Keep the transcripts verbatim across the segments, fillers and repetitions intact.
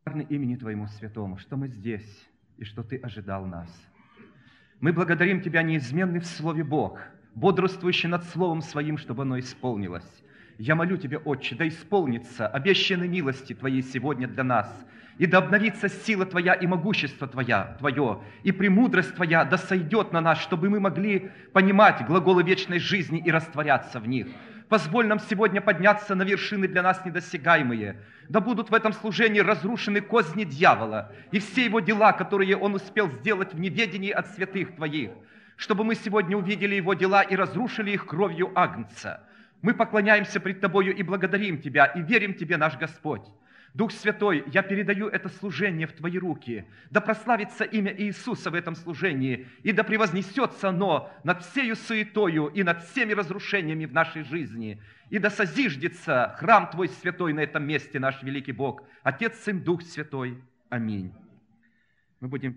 имени Твоему святому, что мы здесь и что Ты ожидал нас. Мы благодарим Тебя, неизменный в Слове Бог, бодрствующий над Словом Своим, чтобы оно исполнилось. Я молю Тебя, Отче, да исполнится обещанные милости Твоей сегодня для нас, и да обновится сила Твоя и могущество Твоя, Твое, и премудрость Твоя да сойдет на нас, чтобы мы могли понимать глаголы вечной жизни и растворяться в них. Позволь нам сегодня подняться на вершины для нас недосягаемые. Да будут в этом служении разрушены козни дьявола и все его дела, которые он успел сделать в неведении от святых Твоих, чтобы мы сегодня увидели его дела и разрушили их кровью Агнца. Мы поклоняемся пред Тобою и благодарим Тебя, и верим Тебе, наш Господь. Дух Святой, я передаю это служение в Твои руки. Да прославится имя Иисуса в этом служении, и да превознесется оно над всею суетою и над всеми разрушениями в нашей жизни. И да созиждется храм Твой святой на этом месте, наш великий Бог, Отец, Сын, Дух Святой. Аминь. Мы будем...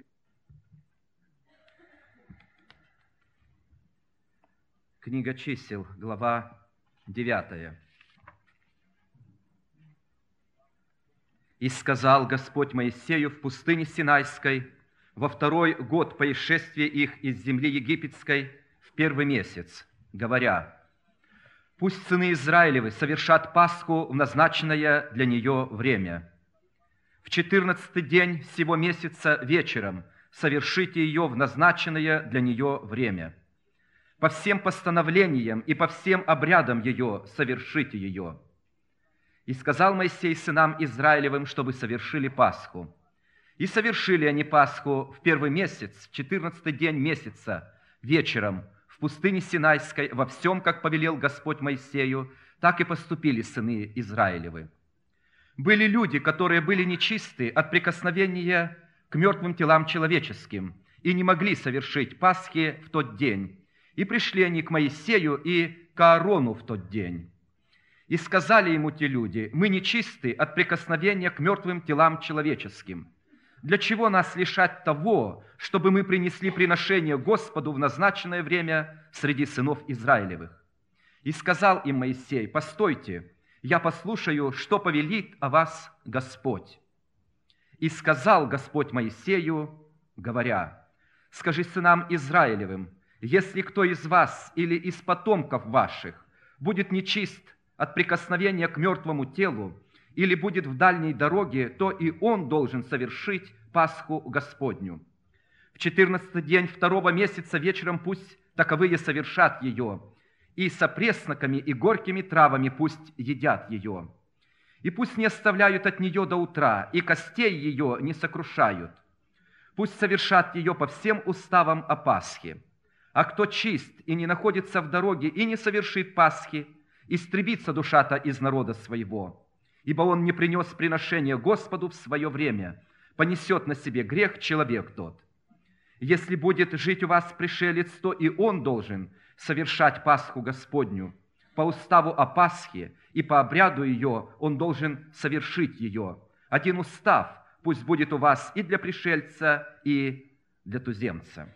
Книга чисел, глава девятая. «И сказал Господь Моисею в пустыне Синайской во второй год по исшествии их из земли египетской в первый месяц, говоря, пусть сыны Израилевы совершат Пасху в назначенное для нее время. В четырнадцатый день сего месяца вечером совершите ее в назначенное для нее время. По всем постановлениям и по всем обрядам ее совершите ее. И сказал Моисей сынам Израилевым, чтобы совершили Пасху. И совершили они Пасху в первый месяц, четырнадцатый день месяца, вечером, в пустыне Синайской, во всем, как повелел Господь Моисею, так и поступили сыны Израилевы. Были люди, которые были нечисты от прикосновения к мертвым телам человеческим и не могли совершить Пасхи в тот день. И пришли они к Моисею и к Аарону в тот день. И сказали ему те люди, мы нечисты от прикосновения к мертвым телам человеческим. Для чего нас лишать того, чтобы мы принесли приношение Господу в назначенное время среди сынов Израилевых? И сказал им Моисей, постойте, я послушаю, что повелит о вас Господь. И сказал Господь Моисею, говоря, скажи сынам Израилевым, если кто из вас или из потомков ваших будет нечист от прикосновения к мертвому телу или будет в дальней дороге, то и он должен совершить Пасху Господню. В четырнадцатый день второго месяца вечером пусть таковые совершат ее, и со пресноками и горькими травами пусть едят ее. И пусть не оставляют от нее до утра, и костей ее не сокрушают. Пусть совершат ее по всем уставам о Пасхе. А кто чист и не находится в дороге, и не совершит Пасхи, истребится душа-то из народа своего, ибо он не принес приношение Господу в свое время, понесет на себе грех человек тот. Если будет жить у вас пришелец, то и он должен совершать Пасху Господню. По уставу о Пасхе и по обряду ее он должен совершить ее. Один устав пусть будет у вас и для пришельца, и для туземца».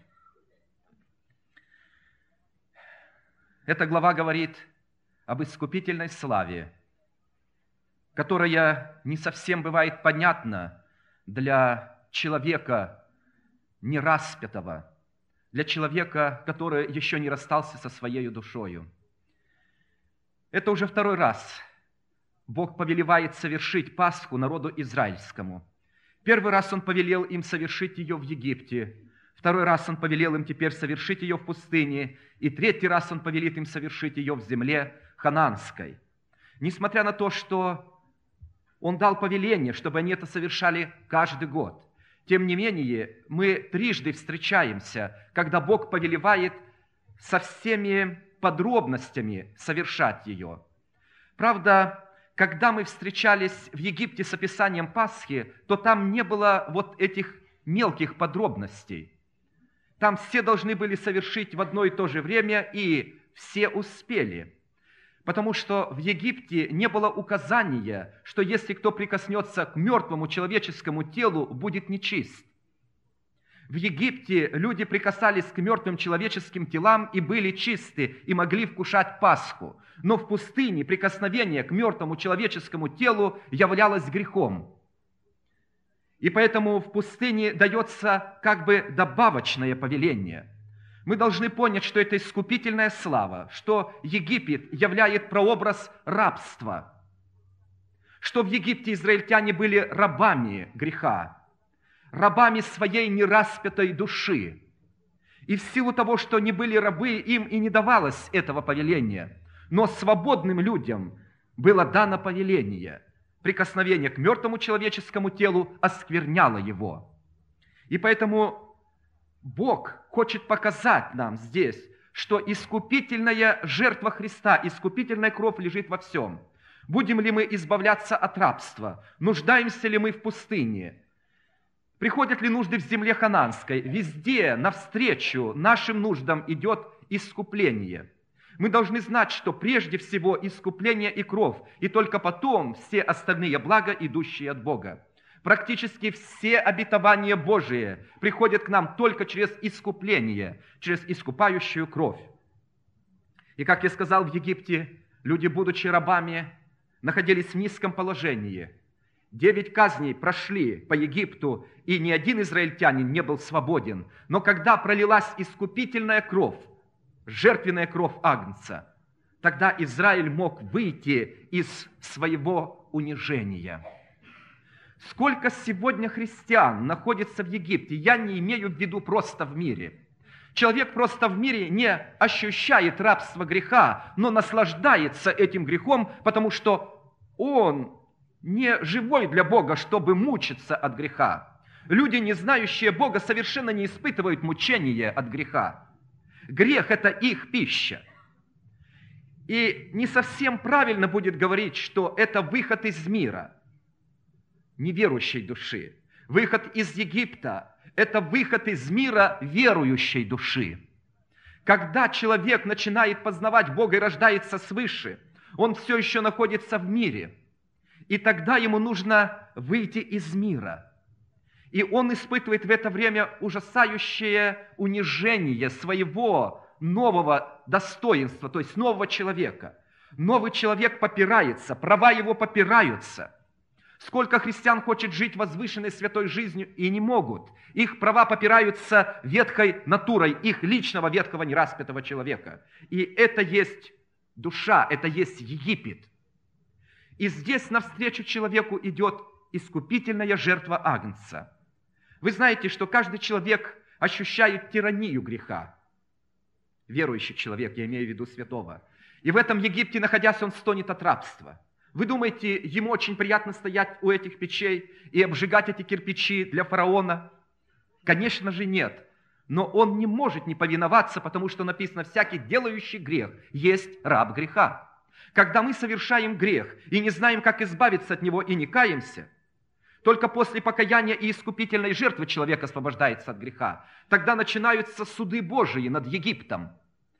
Эта глава говорит об искупительной славе, которая не совсем бывает понятна для человека нераспятого, для человека, который еще не расстался со своей душою. Это уже второй раз Бог повелевает совершить Пасху народу израильскому. Первый раз Он повелел им совершить ее в Египте, второй раз Он повелел им теперь совершить ее в пустыне, и третий раз Он повелит им совершить ее в земле ханаанской. Несмотря на то, что Он дал повеление, чтобы они это совершали каждый год, тем не менее, мы трижды встречаемся, когда Бог повелевает со всеми подробностями совершать ее. Правда, когда мы встречались в Египте с описанием Пасхи, то там не было вот этих мелких подробностей. Там все должны были совершить в одно и то же время, и все успели. Потому что в Египте не было указания, что если кто прикоснется к мертвому человеческому телу, будет нечист. В Египте люди прикасались к мертвым человеческим телам и были чисты, и могли вкушать Пасху. Но в пустыне прикосновение к мертвому человеческому телу являлось грехом. И поэтому в пустыне дается как бы добавочное повеление. Мы должны понять, что это искупительная слава, что Египет являет прообраз рабства, что в Египте израильтяне были рабами греха, рабами своей нераспятой души. И в силу того, что они были рабы, им и не давалось этого повеления. Но свободным людям было дано повеление. Прикосновение к мертвому человеческому телу оскверняло его. И поэтому Бог хочет показать нам здесь, что искупительная жертва Христа, искупительная кровь лежит во всем. Будем ли мы избавляться от рабства? Нуждаемся ли мы в пустыне? Приходят ли нужды в земле хананской? Везде навстречу нашим нуждам идет искупление. Мы должны знать, что прежде всего искупление и кровь, и только потом все остальные блага, идущие от Бога. Практически все обетования Божие приходят к нам только через искупление, через искупающую кровь. И как я сказал, в Египте люди, будучи рабами, находились в низком положении. Девять казней прошли по Египту, и ни один израильтянин не был свободен. Но когда пролилась искупительная кровь, жертвенная кровь Агнца, тогда Израиль мог выйти из своего унижения. Сколько сегодня христиан находится в Египте, я не имею в виду просто в мире. Человек просто в мире не ощущает рабство греха, но наслаждается этим грехом, потому что он не живой для Бога, чтобы мучиться от греха. Люди, не знающие Бога, совершенно не испытывают мучения от греха. Грех – это их пища. И не совсем правильно будет говорить, что это выход из мира неверующей души. Выход из Египта – это выход из мира верующей души. Когда человек начинает познавать Бога и рождается свыше, он все еще находится в мире. И тогда ему нужно выйти из мира. И он испытывает в это время ужасающее унижение своего нового достоинства, то есть нового человека. Новый человек попирается, права его попираются. Сколько христиан хочет жить возвышенной святой жизнью и не могут. Их права попираются ветхой натурой, их личного ветхого нераспятого человека. И это есть душа, это есть Египет. И здесь навстречу человеку идет искупительная жертва Агнца. Вы знаете, что каждый человек ощущает тиранию греха. Верующий человек, я имею в виду святого. И в этом Египте, находясь, он стонет от рабства. Вы думаете, ему очень приятно стоять у этих печей и обжигать эти кирпичи для фараона? Конечно же нет. Но он не может не повиноваться, потому что написано, всякий делающий грех есть раб греха. Когда мы совершаем грех и не знаем, как избавиться от него, и не каемся, только после покаяния и искупительной жертвы человек освобождается от греха. Тогда начинаются суды Божии над Египтом.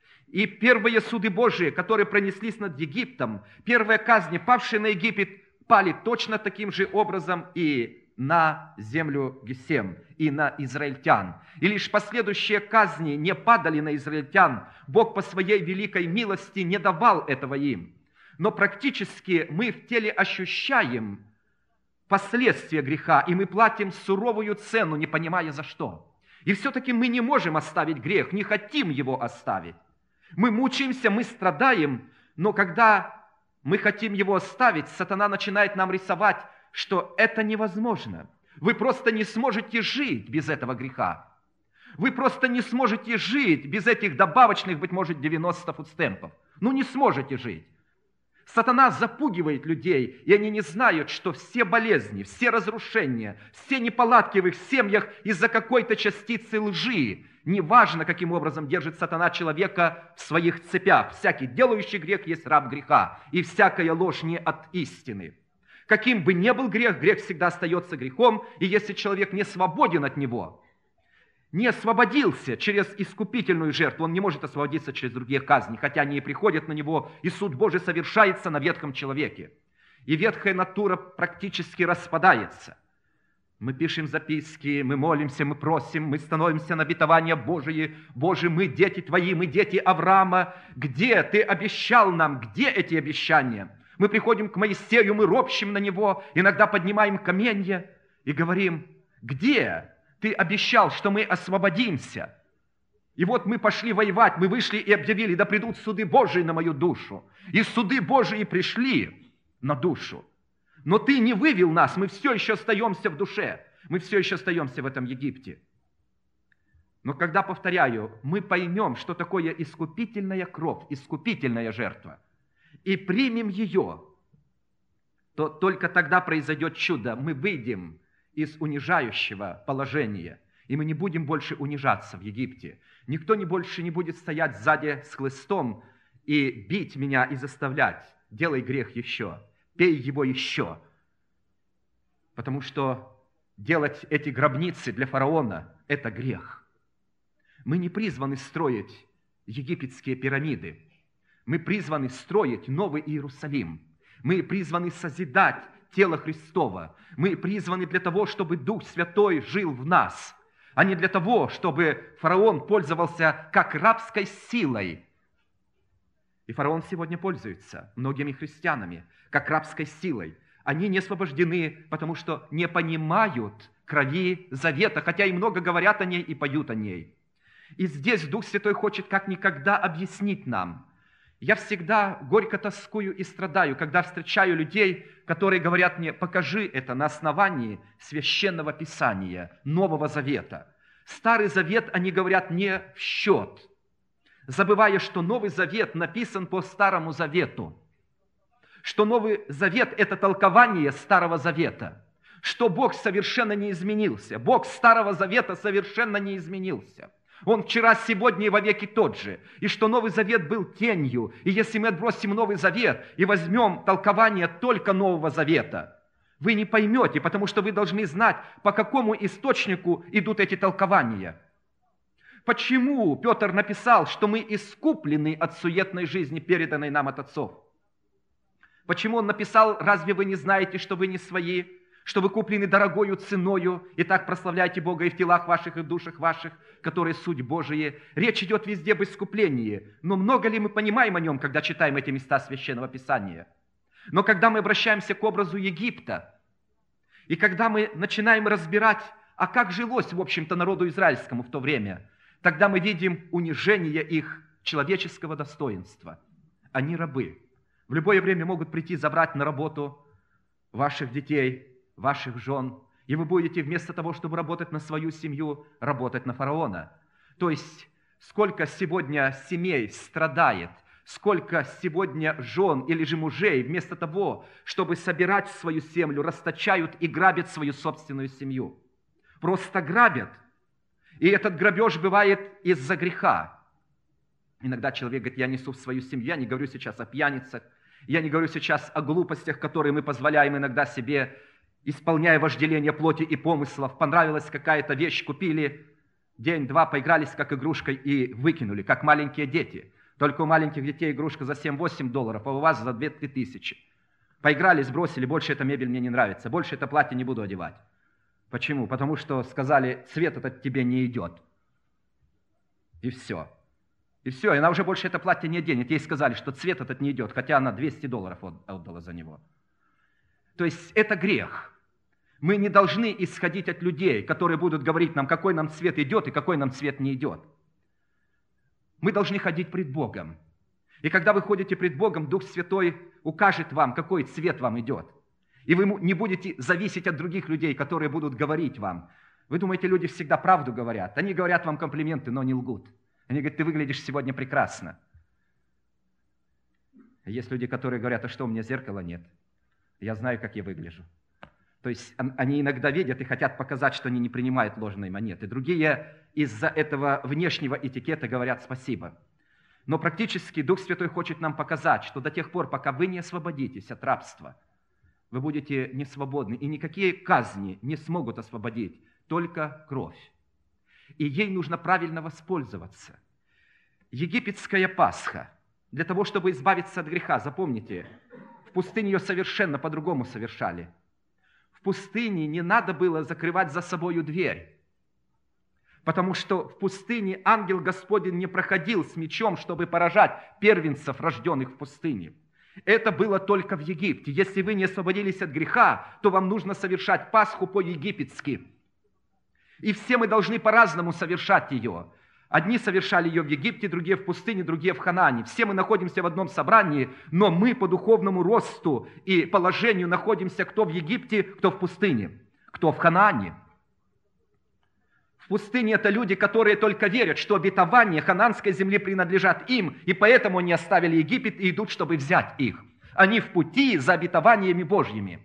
И первые суды Божии, которые пронеслись над Египтом, первые казни, павшие на Египет, пали точно таким же образом и на землю Гесем, и на израильтян. И лишь последующие казни не падали на израильтян. Бог по своей великой милости не давал этого им. Но практически мы в теле ощущаем последствия греха, и мы платим суровую цену, не понимая за что. И все-таки мы не можем оставить грех, не хотим его оставить. Мы мучаемся, мы страдаем, но когда мы хотим его оставить, сатана начинает нам рисовать, что это невозможно. Вы просто не сможете жить без этого греха. Вы просто не сможете жить без этих добавочных, быть может, девяноста фудстемпов. Ну, не сможете жить. Сатана запугивает людей, и они не знают, что все болезни, все разрушения, все неполадки в их семьях из-за какой-то частицы лжи. Неважно, каким образом держит сатана человека в своих цепях. Всякий делающий грех есть раб греха, и всякая ложь не от истины. Каким бы ни был грех, грех всегда остается грехом, и если человек не свободен от него, не освободился через искупительную жертву, он не может освободиться через другие казни, хотя они и приходят на него, и суд Божий совершается на ветхом человеке. И ветхая натура практически распадается. Мы пишем записки, мы молимся, мы просим, мы становимся на обетования Божие. Боже, мы дети Твои, мы дети Авраама. Где Ты обещал нам? Где эти обещания? Мы приходим к Моисею, мы ропщим на него, иногда поднимаем каменья. и говорим: где ты обещал, что мы освободимся? И вот мы пошли воевать, мы вышли и объявили: да придут суды Божии на мою душу. И суды Божии пришли на душу. Но ты не вывел нас, мы все еще остаемся в душе, мы все еще остаемся в этом Египте. Но когда, повторяю, мы поймем, что такое искупительная кровь, искупительная жертва, и примем ее, то только тогда произойдет чудо. Мы выйдем из унижающего положения, и мы не будем больше унижаться в Египте. Никто не больше не будет стоять сзади с хлыстом и бить меня и заставлять: делай грех еще, пей его еще. Потому что делать эти гробницы для фараона – это грех. Мы не призваны строить египетские пирамиды. Мы призваны строить Новый Иерусалим. Мы призваны созидать тело Христово. Мы призваны для того, чтобы Дух Святой жил в нас, а не для того, чтобы фараон пользовался как рабской силой. И фараон сегодня пользуется многими христианами как рабской силой. Они не освобождены, потому что не понимают крови завета, хотя и много говорят о ней и поют о ней. И здесь Дух Святой хочет как никогда объяснить нам. Я всегда горько тоскую и страдаю, когда встречаю людей, которые говорят мне: покажи это на основании Священного Писания, Нового Завета. Старый Завет, они говорят, не в счет, забывая, что Новый Завет написан по Старому Завету, что Новый Завет – это толкование Старого Завета, что Бог совершенно не изменился, Бог Старого Завета совершенно не изменился. Он вчера, сегодня и вовеки тот же. И что Новый Завет был тенью. И если мы отбросим Новый Завет и возьмем толкование только Нового Завета, вы не поймете, потому что вы должны знать, по какому источнику идут эти толкования. Почему Петр написал, что мы искуплены от суетной жизни, переданной нам от отцов? Почему он написал: разве вы не знаете, что вы не свои, что вы куплены дорогою ценою, и так прославляйте Бога и в телах ваших, и в душах ваших, которые суть Божие. Речь идет везде об искуплении, но много ли мы понимаем о нем, когда читаем эти места Священного Писания? Но когда мы обращаемся к образу Египта, и когда мы начинаем разбирать, а как жилось, в общем-то, народу израильскому в то время, тогда мы видим унижение их человеческого достоинства. Они рабы. В любое время могут прийти забрать на работу ваших детей, ваших жен, и вы будете вместо того, чтобы работать на свою семью, работать на фараона. То есть, сколько сегодня семей страдает, сколько сегодня жен или же мужей вместо того, чтобы собирать свою землю, расточают и грабят свою собственную семью. Просто грабят. И этот грабеж бывает из-за греха. Иногда человек говорит: я несу в свою семью, я не говорю сейчас о пьяницах, я не говорю сейчас о глупостях, которые мы позволяем иногда себе, исполняя вожделение плоти и помыслов. Понравилась какая-то вещь, купили, день-два поигрались как игрушкой и выкинули, как маленькие дети. Только у маленьких детей игрушка за семь-восемь долларов, а у вас за две-три тысячи. Поиграли, сбросили: больше эта мебель мне не нравится, больше это платье не буду одевать. Почему? Потому что сказали: цвет этот тебе не идет. И все. И все, и она уже больше это платье не оденет. Ей сказали, что цвет этот не идет, хотя она двести долларов отдала за него. То есть это грех. Мы не должны исходить от людей, которые будут говорить нам, какой нам цвет идет и какой нам цвет не идет. Мы должны ходить пред Богом. И когда вы ходите пред Богом, Дух Святой укажет вам, какой цвет вам идет. И вы не будете зависеть от других людей, которые будут говорить вам. Вы думаете, люди всегда правду говорят? Они говорят вам комплименты, но не лгут. Они говорят: ты выглядишь сегодня прекрасно. Есть люди, которые говорят: а что, у меня зеркала нет? Я знаю, как я выгляжу. То есть они иногда видят и хотят показать, что они не принимают ложные монеты. Другие из-за этого внешнего этикета говорят спасибо. Но практически Дух Святой хочет нам показать, что до тех пор, пока вы не освободитесь от рабства, вы будете не свободны, и никакие казни не смогут освободить, только кровь. И ей нужно правильно воспользоваться. Египетская Пасха, для того, чтобы избавиться от греха, запомните, в пустыне ее совершенно по-другому совершали. В пустыне не надо было закрывать за собою дверь, потому что в пустыне ангел Господень не проходил с мечом, чтобы поражать первенцев, рожденных в пустыне. Это было только в Египте. Если вы не освободились от греха, то вам нужно совершать Пасху по-египетски. И все мы должны по-разному совершать ее. Одни совершали ее в Египте, другие в пустыне, другие в Ханаане. Все мы находимся в одном собрании, но мы по духовному росту и положению находимся кто в Египте, кто в пустыне, кто в Ханаане. В пустыне это люди, которые только верят, что обетования хананской земли принадлежат им, и поэтому они оставили Египет и идут, чтобы взять их. Они в пути за обетованиями Божьими.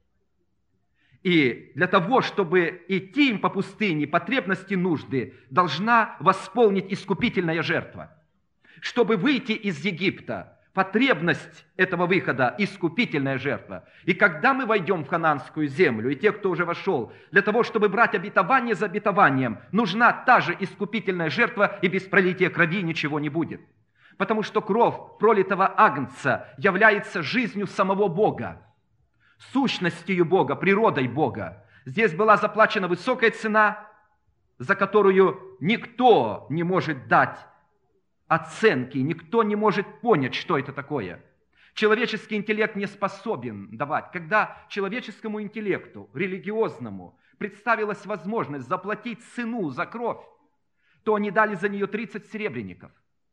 И для того, чтобы идти им по пустыне, потребности, нужды должна восполнить искупительная жертва. Чтобы выйти из Египта, потребность этого выхода – искупительная жертва. И когда мы войдем в хананскую землю, и те, кто уже вошел, для того, чтобы брать обетование за обетованием, нужна та же искупительная жертва, и без пролития крови ничего не будет. Потому что кровь пролитого агнца является жизнью самого Бога, сущностью Бога, природой Бога. Здесь была заплачена высокая цена, за которую никто не может дать оценки, никто не может понять, что это такое. Человеческий интеллект не способен давать. Когда человеческому интеллекту, религиозному, представилась возможность заплатить цену за кровь, то они дали за нее тридцать серебряников.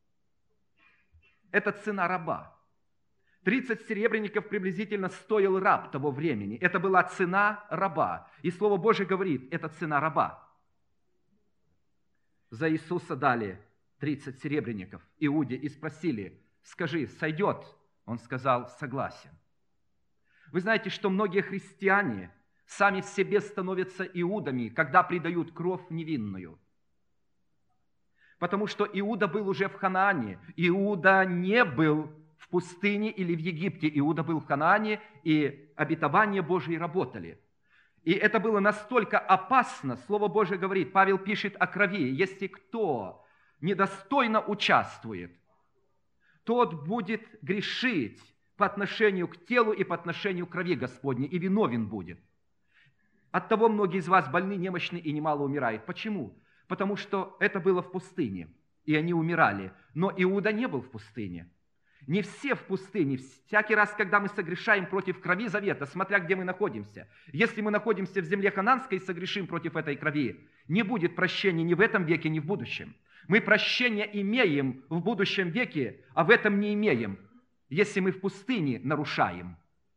Это цена раба. тридцать серебряников приблизительно стоил раб того времени. Это была цена раба. И Слово Божие говорит, это цена раба. За Иисуса дали тридцать серебряников Иуде и спросили, скажи, сойдет? Он сказал, согласен. Вы знаете, что многие христиане сами в себе становятся иудами, когда предают кровь невинную. Потому что Иуда был уже в Ханаане. Иуда не был в пустыне или в Египте. Иуда был в Ханаане, и обетования Божьи работали. И это было настолько опасно. Слово Божие говорит, Павел пишет о крови. Если кто недостойно участвует, тот будет грешить по отношению к телу и по отношению к крови Господней, и виновен будет. Оттого многие из вас больны, немощны и немало умирают. Почему? Потому что это было в пустыне, и они умирали. Но Иуда не был в пустыне. Не все в пустыне. Всякий раз, когда мы согрешаем против крови завета, смотря где мы находимся, если мы находимся в земле хананской и согрешим против этой крови, не будет прощения ни в этом веке, ни в будущем. Мы прощение имеем в будущем веке, а в этом не имеем, если мы в пустыне нарушаем.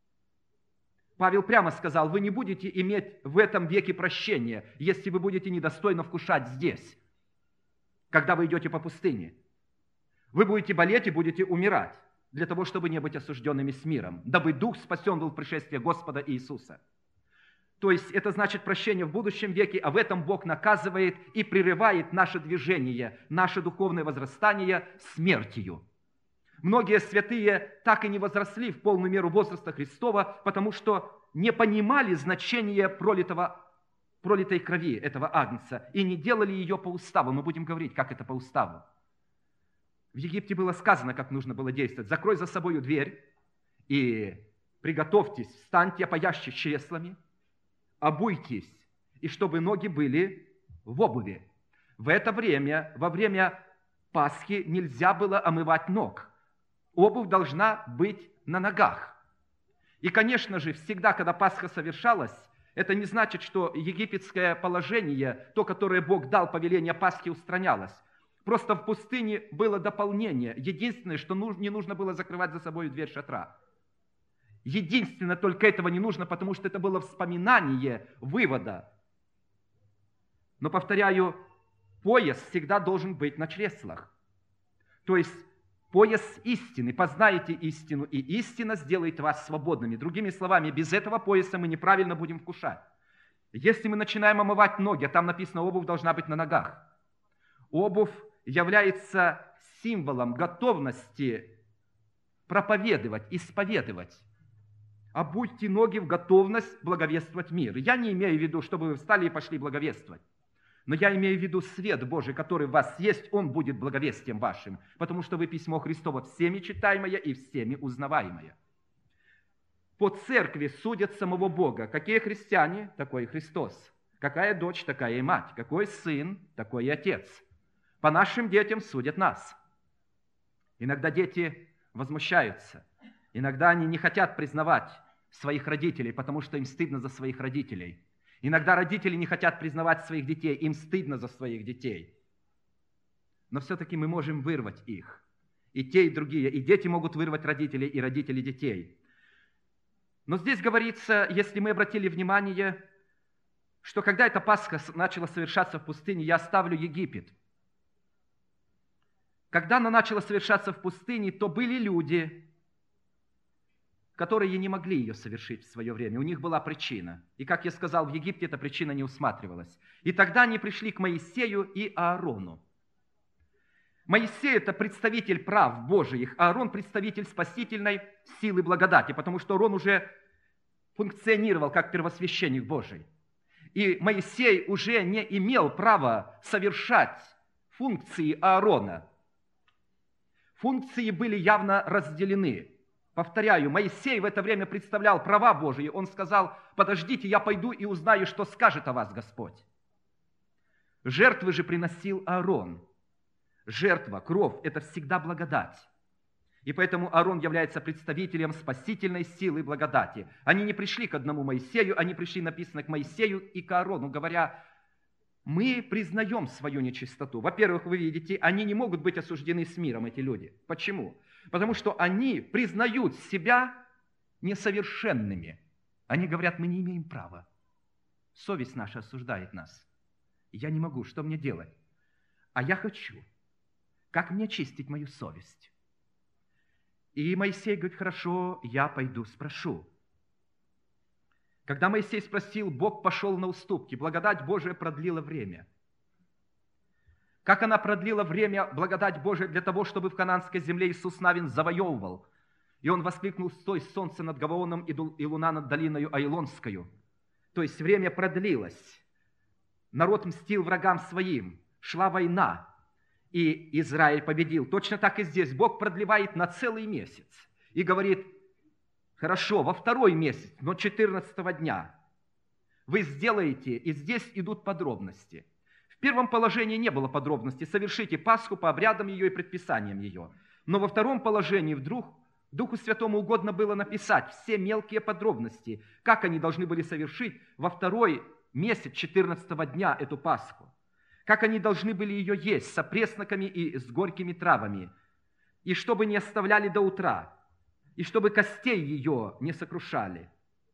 Павел прямо сказал, вы не будете иметь в этом веке прощения, если вы будете недостойно вкушать здесь, когда вы идете по пустыне. Вы будете болеть и будете умирать, для того, чтобы не быть осужденными с миром, дабы Дух спасен был в пришествии Господа Иисуса. То есть это значит прощение в будущем веке, а в этом Бог наказывает и прерывает наше движение, наше духовное возрастание смертью. Многие святые так и не возросли в полную меру возраста Христова, потому что не понимали значения пролитого, пролитой крови этого агнца и не делали ее по уставу. Мы будем говорить, как это по уставу. В Египте было сказано, как нужно было действовать. Закрой за собою дверь и приготовьтесь, встаньте, опоящие чреслами, обуйтесь, и чтобы ноги были в обуви. В это время, во время Пасхи, нельзя было омывать ног. Обувь должна быть на ногах. И, конечно же, всегда, когда Пасха совершалась, это не значит, что египетское положение, то, которое Бог дал повеление Пасхи, устранялось. Просто в пустыне было дополнение. Единственное, что не нужно было закрывать за собой дверь шатра. Единственное, только этого не нужно, потому что это было вспоминание вывода. Но, повторяю, пояс всегда должен быть на чреслах. То есть пояс истины. Познаете истину, и истина сделает вас свободными. Другими словами, без этого пояса мы неправильно будем вкушать. Если мы начинаем омывать ноги, а там написано, обувь должна быть на ногах. Обувь является символом готовности проповедовать, исповедовать. Обуйте ноги в готовность благовествовать мир. Я не имею в виду, чтобы вы встали и пошли благовествовать. Но я имею в виду свет Божий, который в вас есть, он будет благовестием вашим, потому что вы письмо Христово всеми читаемое и всеми узнаваемое. По церкви судят самого Бога. Какие христиане, такой и Христос. Какая дочь, такая и мать. Какой сын, такой и отец. По нашим детям судят нас. Иногда дети возмущаются. Иногда они не хотят признавать своих родителей, потому что им стыдно за своих родителей. Иногда родители не хотят признавать своих детей, им стыдно за своих детей. Но все-таки мы можем вырвать их. И те, и другие. И дети могут вырвать родителей, и родители детей. Но здесь говорится, если мы обратили внимание, что когда эта Пасха начала совершаться в пустыне, я оставлю Египет. Когда она начала совершаться в пустыне, то были люди, которые не могли ее совершить в свое время. У них была причина. И, как я сказал, в Египте эта причина не усматривалась. И тогда они пришли к Моисею и Аарону. Моисей – это представитель прав Божиих, а Аарон – представитель спасительной силы благодати, потому что Аарон уже функционировал как первосвященник Божий. И Моисей уже не имел права совершать функции Аарона. Функции были явно разделены. Повторяю, Моисей в это время представлял права Божии. Он сказал: подождите, я пойду и узнаю, что скажет о вас Господь. Жертвы же приносил Аарон. Жертва, кровь – это всегда благодать. И поэтому Аарон является представителем спасительной силы благодати. Они не пришли к одному Моисею, они пришли, написано, к Моисею и к Аарону, говоря: мы признаем свою нечистоту. Во-первых, вы видите, они не могут быть осуждены с миром, эти люди. Почему? Потому что они признают себя несовершенными. Они говорят: мы не имеем права. Совесть наша осуждает нас. Я не могу, что мне делать? А я хочу. Как мне очистить мою совесть? И Моисей говорит: хорошо, я пойду спрошу. Когда Моисей спросил, Бог пошел на уступки. Благодать Божия продлила время. Как она продлила время, благодать Божия, для того, чтобы в Ханаанской земле Иисус Навин завоевывал. И он воскликнул: стой, солнце над Гаваоном и луна над долиною Аилонскою. То есть время продлилось. Народ мстил врагам своим. Шла война. И Израиль победил. Точно так и здесь. Бог продлевает на целый месяц. И говорит: хорошо, во второй месяц, но четырнадцатого дня вы сделаете, и здесь идут подробности. В первом положении не было подробностей. Совершите Пасху по обрядам ее и предписаниям ее. Но во втором положении вдруг Духу Святому угодно было написать все мелкие подробности, как они должны были совершить во второй месяц четырнадцатого дня эту Пасху. Как они должны были ее есть с опресноками и с горькими травами, и чтобы не оставляли до утра, и чтобы костей ее не сокрушали.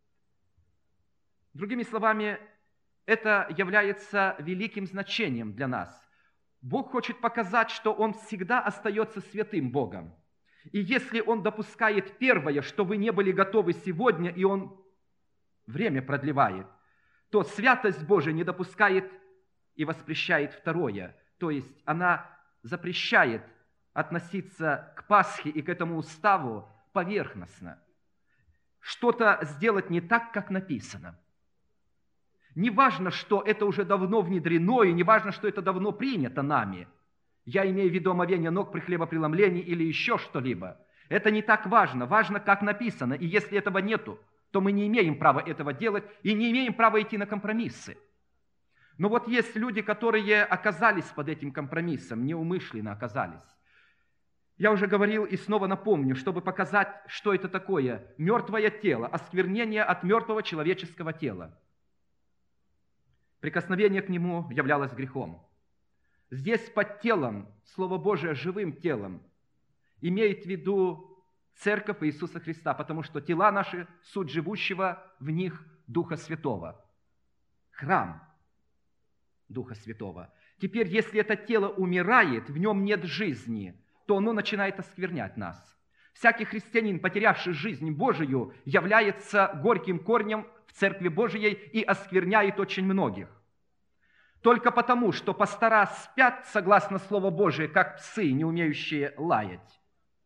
Другими словами, это является великим значением для нас. Бог хочет показать, что Он всегда остается святым Богом. И если Он допускает первое, что вы не были готовы сегодня, и Он время продлевает, то святость Божия не допускает и воспрещает второе. То есть она запрещает относиться к Пасхе и к этому уставу поверхностно. Что-то сделать не так, как написано. Не важно, что это уже давно внедрено, и не важно, что это давно принято нами. Я имею в виду омовение ног при хлебопреломлении или еще что-либо. Это не так важно. Важно, как написано. И если этого нету, то мы не имеем права этого делать и не имеем права идти на компромиссы. Но вот есть люди, которые оказались под этим компромиссом, неумышленно оказались. Я уже говорил и снова напомню, чтобы показать, что это такое. Мертвое тело, осквернение от мертвого человеческого тела. Прикосновение к нему являлось грехом. Здесь под телом, Слово Божие, живым телом, имеет в виду Церковь Иисуса Христа, потому что тела наши – суть живущего в них Духа Святого. Храм Духа Святого. Теперь, если это тело умирает, в нем нет жизни, то оно начинает осквернять нас. Всякий христианин, потерявший жизнь Божию, является горьким корнем в Церкви Божией и оскверняет очень многих. Только потому, что пастора спят, согласно Слову Божию, как псы, не умеющие лаять.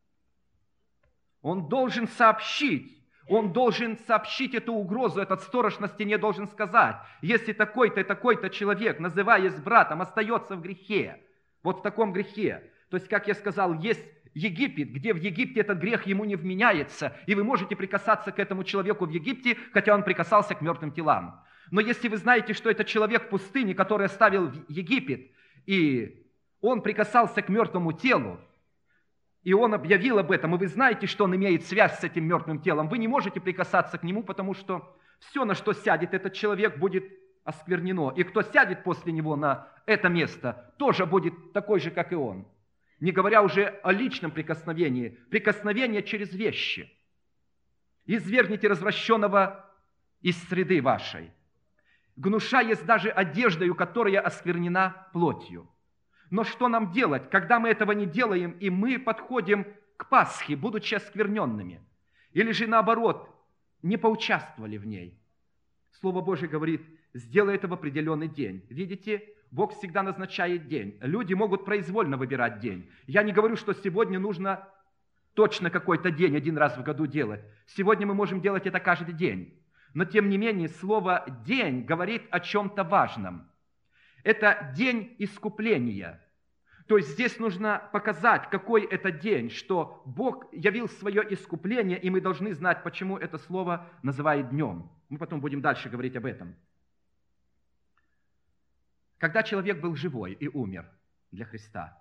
Он должен сообщить, он должен сообщить эту угрозу, этот сторож на стене должен сказать: если такой-то и такой-то человек, называясь братом, остается в грехе, вот в таком грехе, то есть, как я сказал, есть Египет, где в Египте этот грех ему не вменяется, и вы можете прикасаться к этому человеку в Египте, хотя он прикасался к мертвым телам. Но если вы знаете, что это человек в пустыне, который оставил Египет, и он прикасался к мертвому телу, И он объявил об этом, и вы знаете, что он имеет связь с этим мертвым телом. Вы не можете прикасаться к нему, потому что все, на что сядет этот человек, будет осквернено. И кто сядет после него на это место, тоже будет такой же, как и он. Не говоря уже о личном прикосновении, прикосновение через вещи. Извергните развращенного из среды вашей, гнушаясь даже одеждою, которая осквернена плотью. Но что нам делать, когда мы этого не делаем, и мы подходим к Пасхе, будучи оскверненными? Или же наоборот, не поучаствовали в ней? Слово Божие говорит, сделай это в определенный день. Видите, Бог всегда назначает день. Люди могут произвольно выбирать день. Я не говорю, что сегодня нужно точно какой-то день один раз в году делать. Сегодня мы можем делать это каждый день. Но тем не менее, слово «день» говорит о чем-то важном. Это день искупления. То есть здесь нужно показать, какой это день, что Бог явил свое искупление, и мы должны знать, почему это слово называют днем. Мы потом будем дальше говорить об этом. Когда человек был живой и умер для Христа,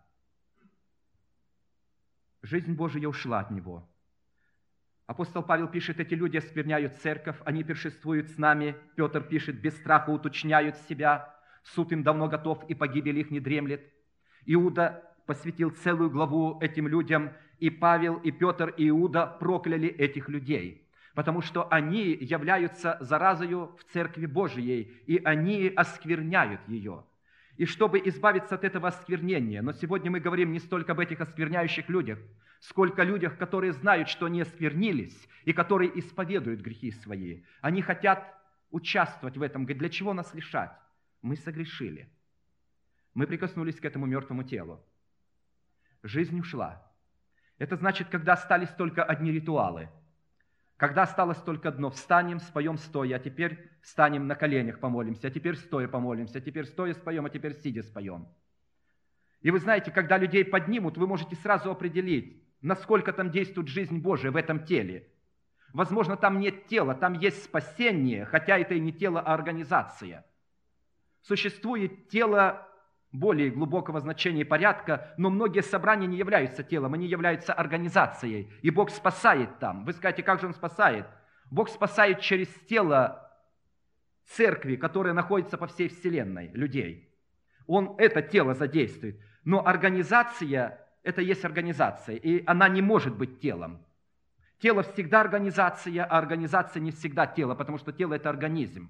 жизнь Божия ушла от него. Апостол Павел пишет, эти люди оскверняют церковь, они пиршествуют с нами. Петр пишет, без страха уточняют себя, суд им давно готов, и погибель их не дремлет. Иуда посвятил целую главу этим людям, и Павел, и Петр, и Иуда прокляли этих людей, потому что они являются заразою в Церкви Божией, и они оскверняют ее. И чтобы избавиться от этого осквернения, но сегодня мы говорим не столько об этих оскверняющих людях, сколько о людях, которые знают, что они осквернились, и которые исповедуют грехи свои. Они хотят участвовать в этом. Говорят, для чего нас лишать? Мы согрешили. Мы прикоснулись к этому мертвому телу. Жизнь ушла. Это значит, когда остались только одни ритуалы. Когда осталось только одно, встанем, споем стоя, а теперь встанем на коленях, помолимся, а теперь стоя помолимся, а теперь стоя споем, а теперь сидя споем. И вы знаете, когда людей поднимут, вы можете сразу определить, насколько там действует жизнь Божия в этом теле. Возможно, там нет тела, там есть спасение, хотя это и не тело, а организация. Существует тело более глубокого значения и порядка, но многие собрания не являются телом, они являются организацией, и Бог спасает там. Вы скажете, как же Он спасает? Бог спасает через тело церкви, которая находится по всей вселенной, людей. Он это тело задействует, но организация – это есть организация, и она не может быть телом. Тело всегда организация, а организация не всегда тело, потому что тело – это организм.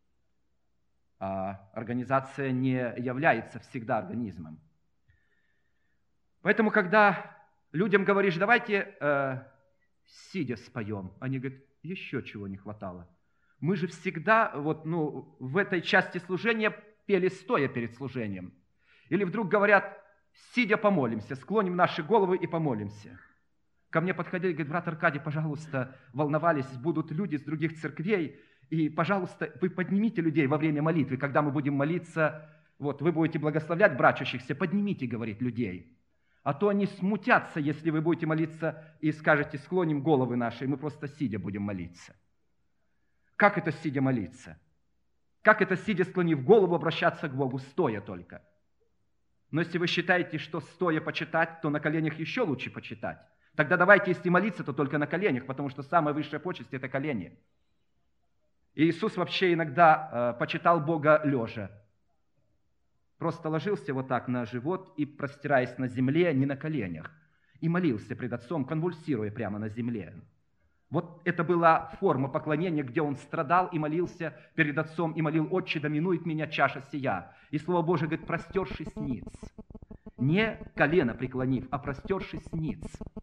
А организация не является всегда организмом. Поэтому, когда людям говоришь, давайте э, сидя споем, они говорят, еще чего не хватало. Мы же всегда вот, ну, в этой части служения пели стоя перед служением. Или вдруг говорят, сидя помолимся, склоним наши головы и помолимся. Ко мне подходили, говорят, брат Аркадий, пожалуйста, волновались, будут люди с других церквей, и, пожалуйста, вы поднимите людей во время молитвы, когда мы будем молиться, вот, вы будете благословлять брачущихся, поднимите, говорит, людей. А то они смутятся, если вы будете молиться и скажете, склоним головы наши, и мы просто сидя будем молиться. Как это сидя молиться? Как это сидя, склонив голову, обращаться к Богу, стоя только? Но если вы считаете, что стоя почитать, то на коленях еще лучше почитать. Тогда давайте, если молиться, то только на коленях, потому что самая высшая почесть – это колени. И Иисус вообще иногда э, почитал Бога лежа. Просто ложился вот так на живот и, простираясь на земле, не на коленях, и молился пред Отцом, конвульсируя прямо на земле. Вот это была форма поклонения, где он страдал и молился перед Отцом, и молил, «Отче, доминует меня чаша сия». И Слово Божие говорит, простершись ниц. Не колено преклонив, а простершись ниц.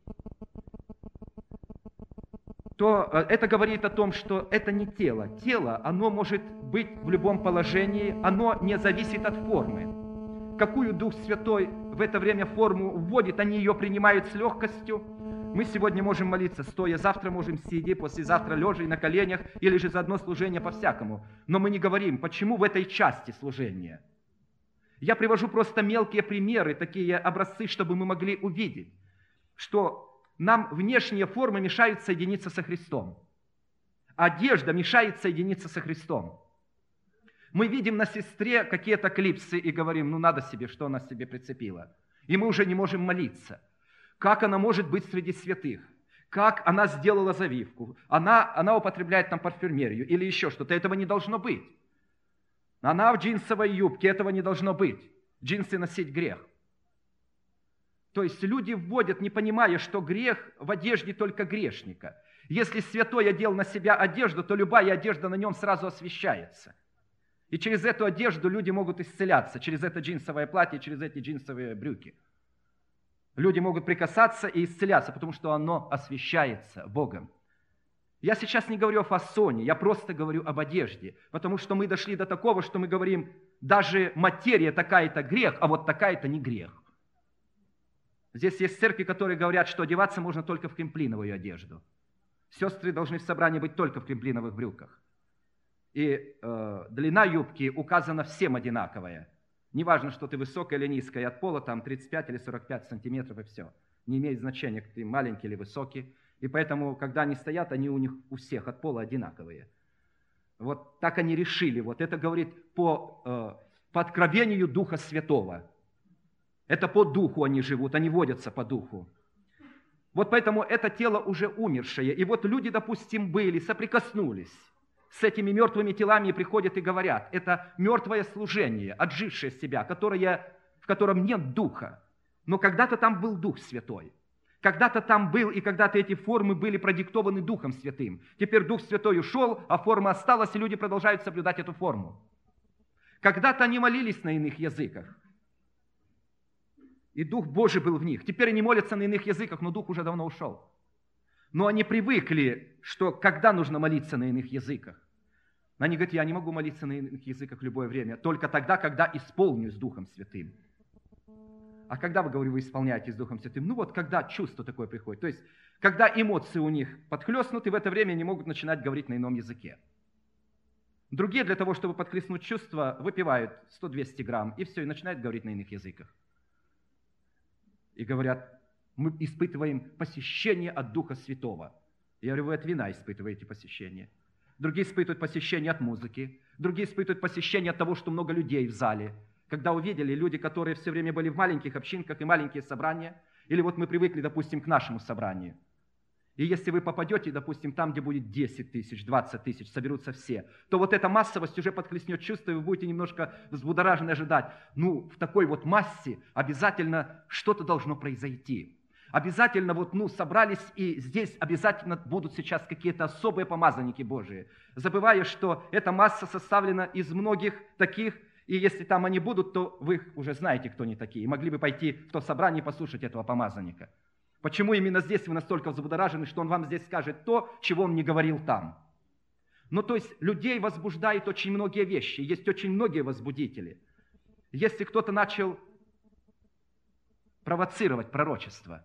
То это говорит о том, что это не тело. Тело, оно может быть в любом положении, оно не зависит от формы. Какую Дух Святой в это время форму вводит, они ее принимают с легкостью. Мы сегодня можем молиться стоя, завтра можем сидя, послезавтра лежа и на коленях, или же за одно служение по-всякому. Но мы не говорим, почему в этой части служения. Я привожу просто мелкие примеры, такие образцы, чтобы мы могли увидеть, что нам внешние формы мешают соединиться со Христом. Одежда мешает соединиться со Христом. Мы видим на сестре какие-то клипсы и говорим, ну надо себе, что она себе прицепила. И мы уже не можем молиться. Как она может быть среди святых? Как она сделала завивку? Она, она употребляет там парфюмерию или еще что-то. Этого не должно быть. Она в джинсовой юбке, этого не должно быть. Джинсы носить грех. То есть люди вводят, не понимая, что грех в одежде только грешника. Если святой одел на себя одежду, то любая одежда на нем сразу освящается. И через эту одежду люди могут исцеляться, через это джинсовое платье, через эти джинсовые брюки. Люди могут прикасаться и исцеляться, потому что оно освящается Богом. Я сейчас не говорю о фасоне, я просто говорю об одежде, потому что мы дошли до такого, что мы говорим, даже материя такая-то грех, а вот такая-то не грех. Здесь есть церкви, которые говорят, что одеваться можно только в кремплиновую одежду. Сестры должны в собрании быть только в кремплиновых брюках. И э, длина юбки указана всем одинаковая. Неважно, что ты высокая или низкая, от пола там тридцать пять или сорок пять сантиметров и все. Не имеет значения, ты маленький или высокий. И поэтому, когда они стоят, они у них у всех от пола одинаковые. Вот так они решили. Вот это говорит по, э, по откровению Духа Святого. Это по духу они живут, они водятся по духу. Вот поэтому это тело уже умершее. И вот люди, допустим, были, соприкоснулись с этими мертвыми телами и приходят и говорят, это мертвое служение, отжившее себя, которое, в котором нет духа. Но когда-то там был Дух Святой. Когда-то там был, и когда-то эти формы были продиктованы Духом Святым. Теперь Дух Святой ушел, а форма осталась, и люди продолжают соблюдать эту форму. Когда-то они молились на иных языках. И Дух Божий был в них. Теперь они молятся на иных языках, но Дух уже давно ушел. Но они привыкли, что когда нужно молиться на иных языках. Они говорят, я не могу молиться на иных языках в любое время, только тогда, когда исполнюсь Духом Святым. А когда, вы, говорю, вы исполняетесь Духом Святым? Ну вот, когда чувство такое приходит. То есть, когда эмоции у них подхлестнуты, в это время они могут начинать говорить на ином языке. Другие для того, чтобы подхлестнуть чувства, выпивают сто-двести грамм, и все, и начинают говорить на иных языках. И говорят, мы испытываем посещение от Духа Святого. Я говорю, вы от вина испытываете посещение. Другие испытывают посещение от музыки. Другие испытывают посещение от того, что много людей в зале. Когда увидели люди, которые все время были в маленьких общинках и маленькие собрания, или вот мы привыкли, допустим, к нашему собранию. И если вы попадете, допустим, там, где будет десять тысяч, двадцать тысяч, соберутся все, то вот эта массовость уже подхлестнет чувство, и вы будете немножко взбудоражены ожидать. Ну, в такой вот массе обязательно что-то должно произойти. Обязательно вот, ну, собрались, и здесь обязательно будут сейчас какие-то особые помазанники Божии. Забывая, что эта масса составлена из многих таких, и если там они будут, то вы уже знаете, кто они такие, и могли бы пойти в то собрание и послушать этого помазанника. Почему именно здесь вы настолько взбудоражены, что он вам здесь скажет то, чего он не говорил там? Ну, то есть, людей возбуждает очень многие вещи, есть очень многие возбудители. Если кто-то начал провоцировать пророчество,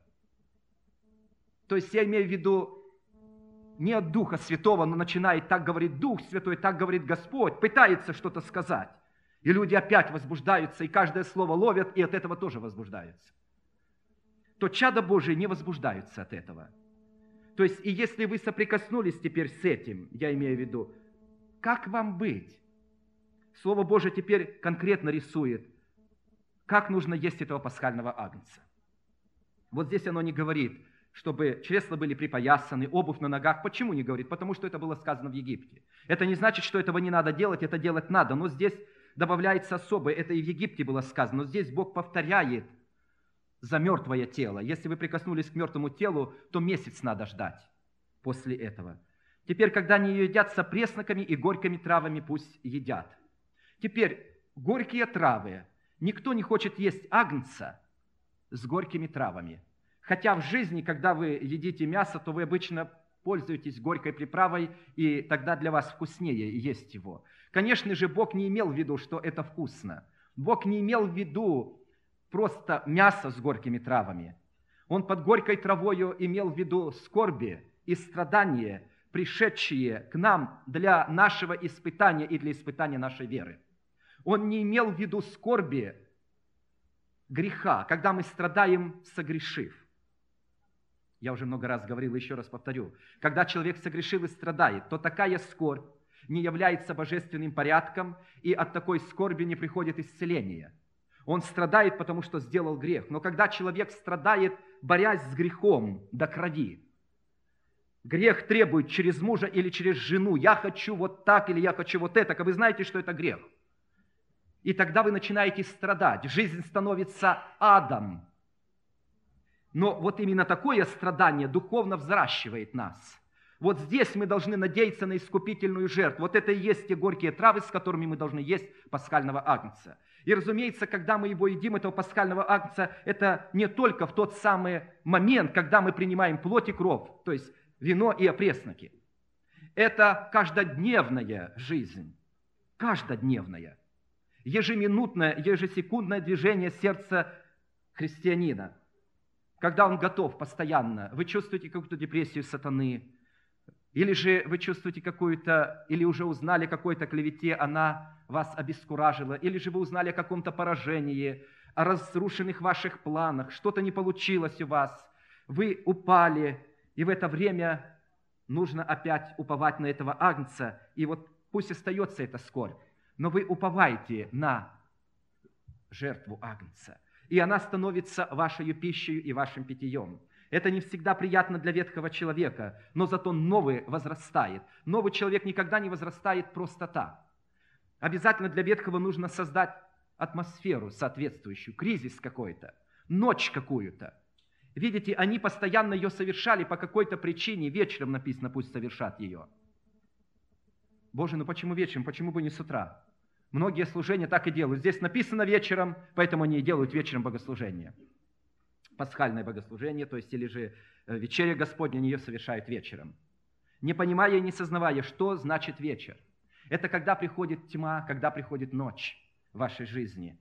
то есть, я имею в виду, не от Духа Святого, но начинает так говорить Дух Святой, так говорит Господь, пытается что-то сказать. И люди опять возбуждаются, и каждое слово ловят, и от этого тоже возбуждаются. То чада Божие не возбуждаются от этого. То есть, и если вы соприкоснулись теперь с этим, я имею в виду, как вам быть? Слово Божие теперь конкретно рисует, как нужно есть этого пасхального агнца. Вот здесь оно не говорит, чтобы чресла были припоясаны, обувь на ногах. Почему не говорит? Потому что это было сказано в Египте. Это не значит, что этого не надо делать, это делать надо. Но здесь добавляется особое, это и в Египте было сказано. Но здесь Бог повторяет за мертвое тело. Если вы прикоснулись к мертвому телу, то месяц надо ждать после этого. Теперь, когда они ее едят, с опресноками и горькими травами пусть едят. Теперь, горькие травы. Никто не хочет есть агнца с горькими травами. Хотя в жизни, когда вы едите мясо, то вы обычно пользуетесь горькой приправой, и тогда для вас вкуснее есть его. Конечно же, Бог не имел в виду, что это вкусно. Бог не имел в виду просто мясо с горькими травами. Он под горькой травою имел в виду скорби и страдания, пришедшие к нам для нашего испытания и для испытания нашей веры. Он не имел в виду скорби греха, когда мы страдаем, согрешив. Я уже много раз говорил, еще раз повторю. Когда человек согрешил и страдает, то такая скорбь не является божественным порядком, и от такой скорби не приходит исцеление. Он страдает, потому что сделал грех. Но когда человек страдает борясь с грехом до крови. Грех требует через мужа или через жену. Я хочу вот так или я хочу вот это. А вы знаете, что это грех. И тогда вы начинаете страдать. Жизнь становится адом. Но вот именно такое страдание духовно взращивает нас. Вот здесь мы должны надеяться на искупительную жертву. Вот это и есть те горькие травы, с которыми мы должны есть пасхального агнца. И, разумеется, когда мы его едим, этого пасхального агнца, это не только в тот самый момент, когда мы принимаем плоть и кровь, то есть вино и опресноки. Это каждодневная жизнь, каждодневная, ежеминутное, ежесекундное движение сердца христианина. Когда он готов постоянно, вы чувствуете какую-то депрессию сатаны, или же вы чувствуете какую-то, или уже узнали о какой-то клевете, она вас обескуражила, или же вы узнали о каком-то поражении, о разрушенных ваших планах, что-то не получилось у вас, вы упали, и в это время нужно опять уповать на этого агнца, и вот пусть остается эта скорбь, но вы уповаете на жертву агнца, и она становится вашей пищей и вашим питьем. Это не всегда приятно для ветхого человека, но зато новый возрастает. Новый человек никогда не возрастает просто так. Обязательно для ветхого нужно создать атмосферу соответствующую, кризис какой-то, ночь какую-то. Видите, они постоянно ее совершали по какой-то причине. Вечером написано, пусть совершат ее. Боже, ну почему вечером? Почему бы не с утра? Многие служения так и делают. Здесь написано вечером, поэтому они и делают вечером богослужение. Пасхальное богослужение, то есть или же вечеря Господня, они ее совершают вечером. Не понимая и не сознавая, что значит вечер. Это когда приходит тьма, когда приходит ночь в вашей жизни.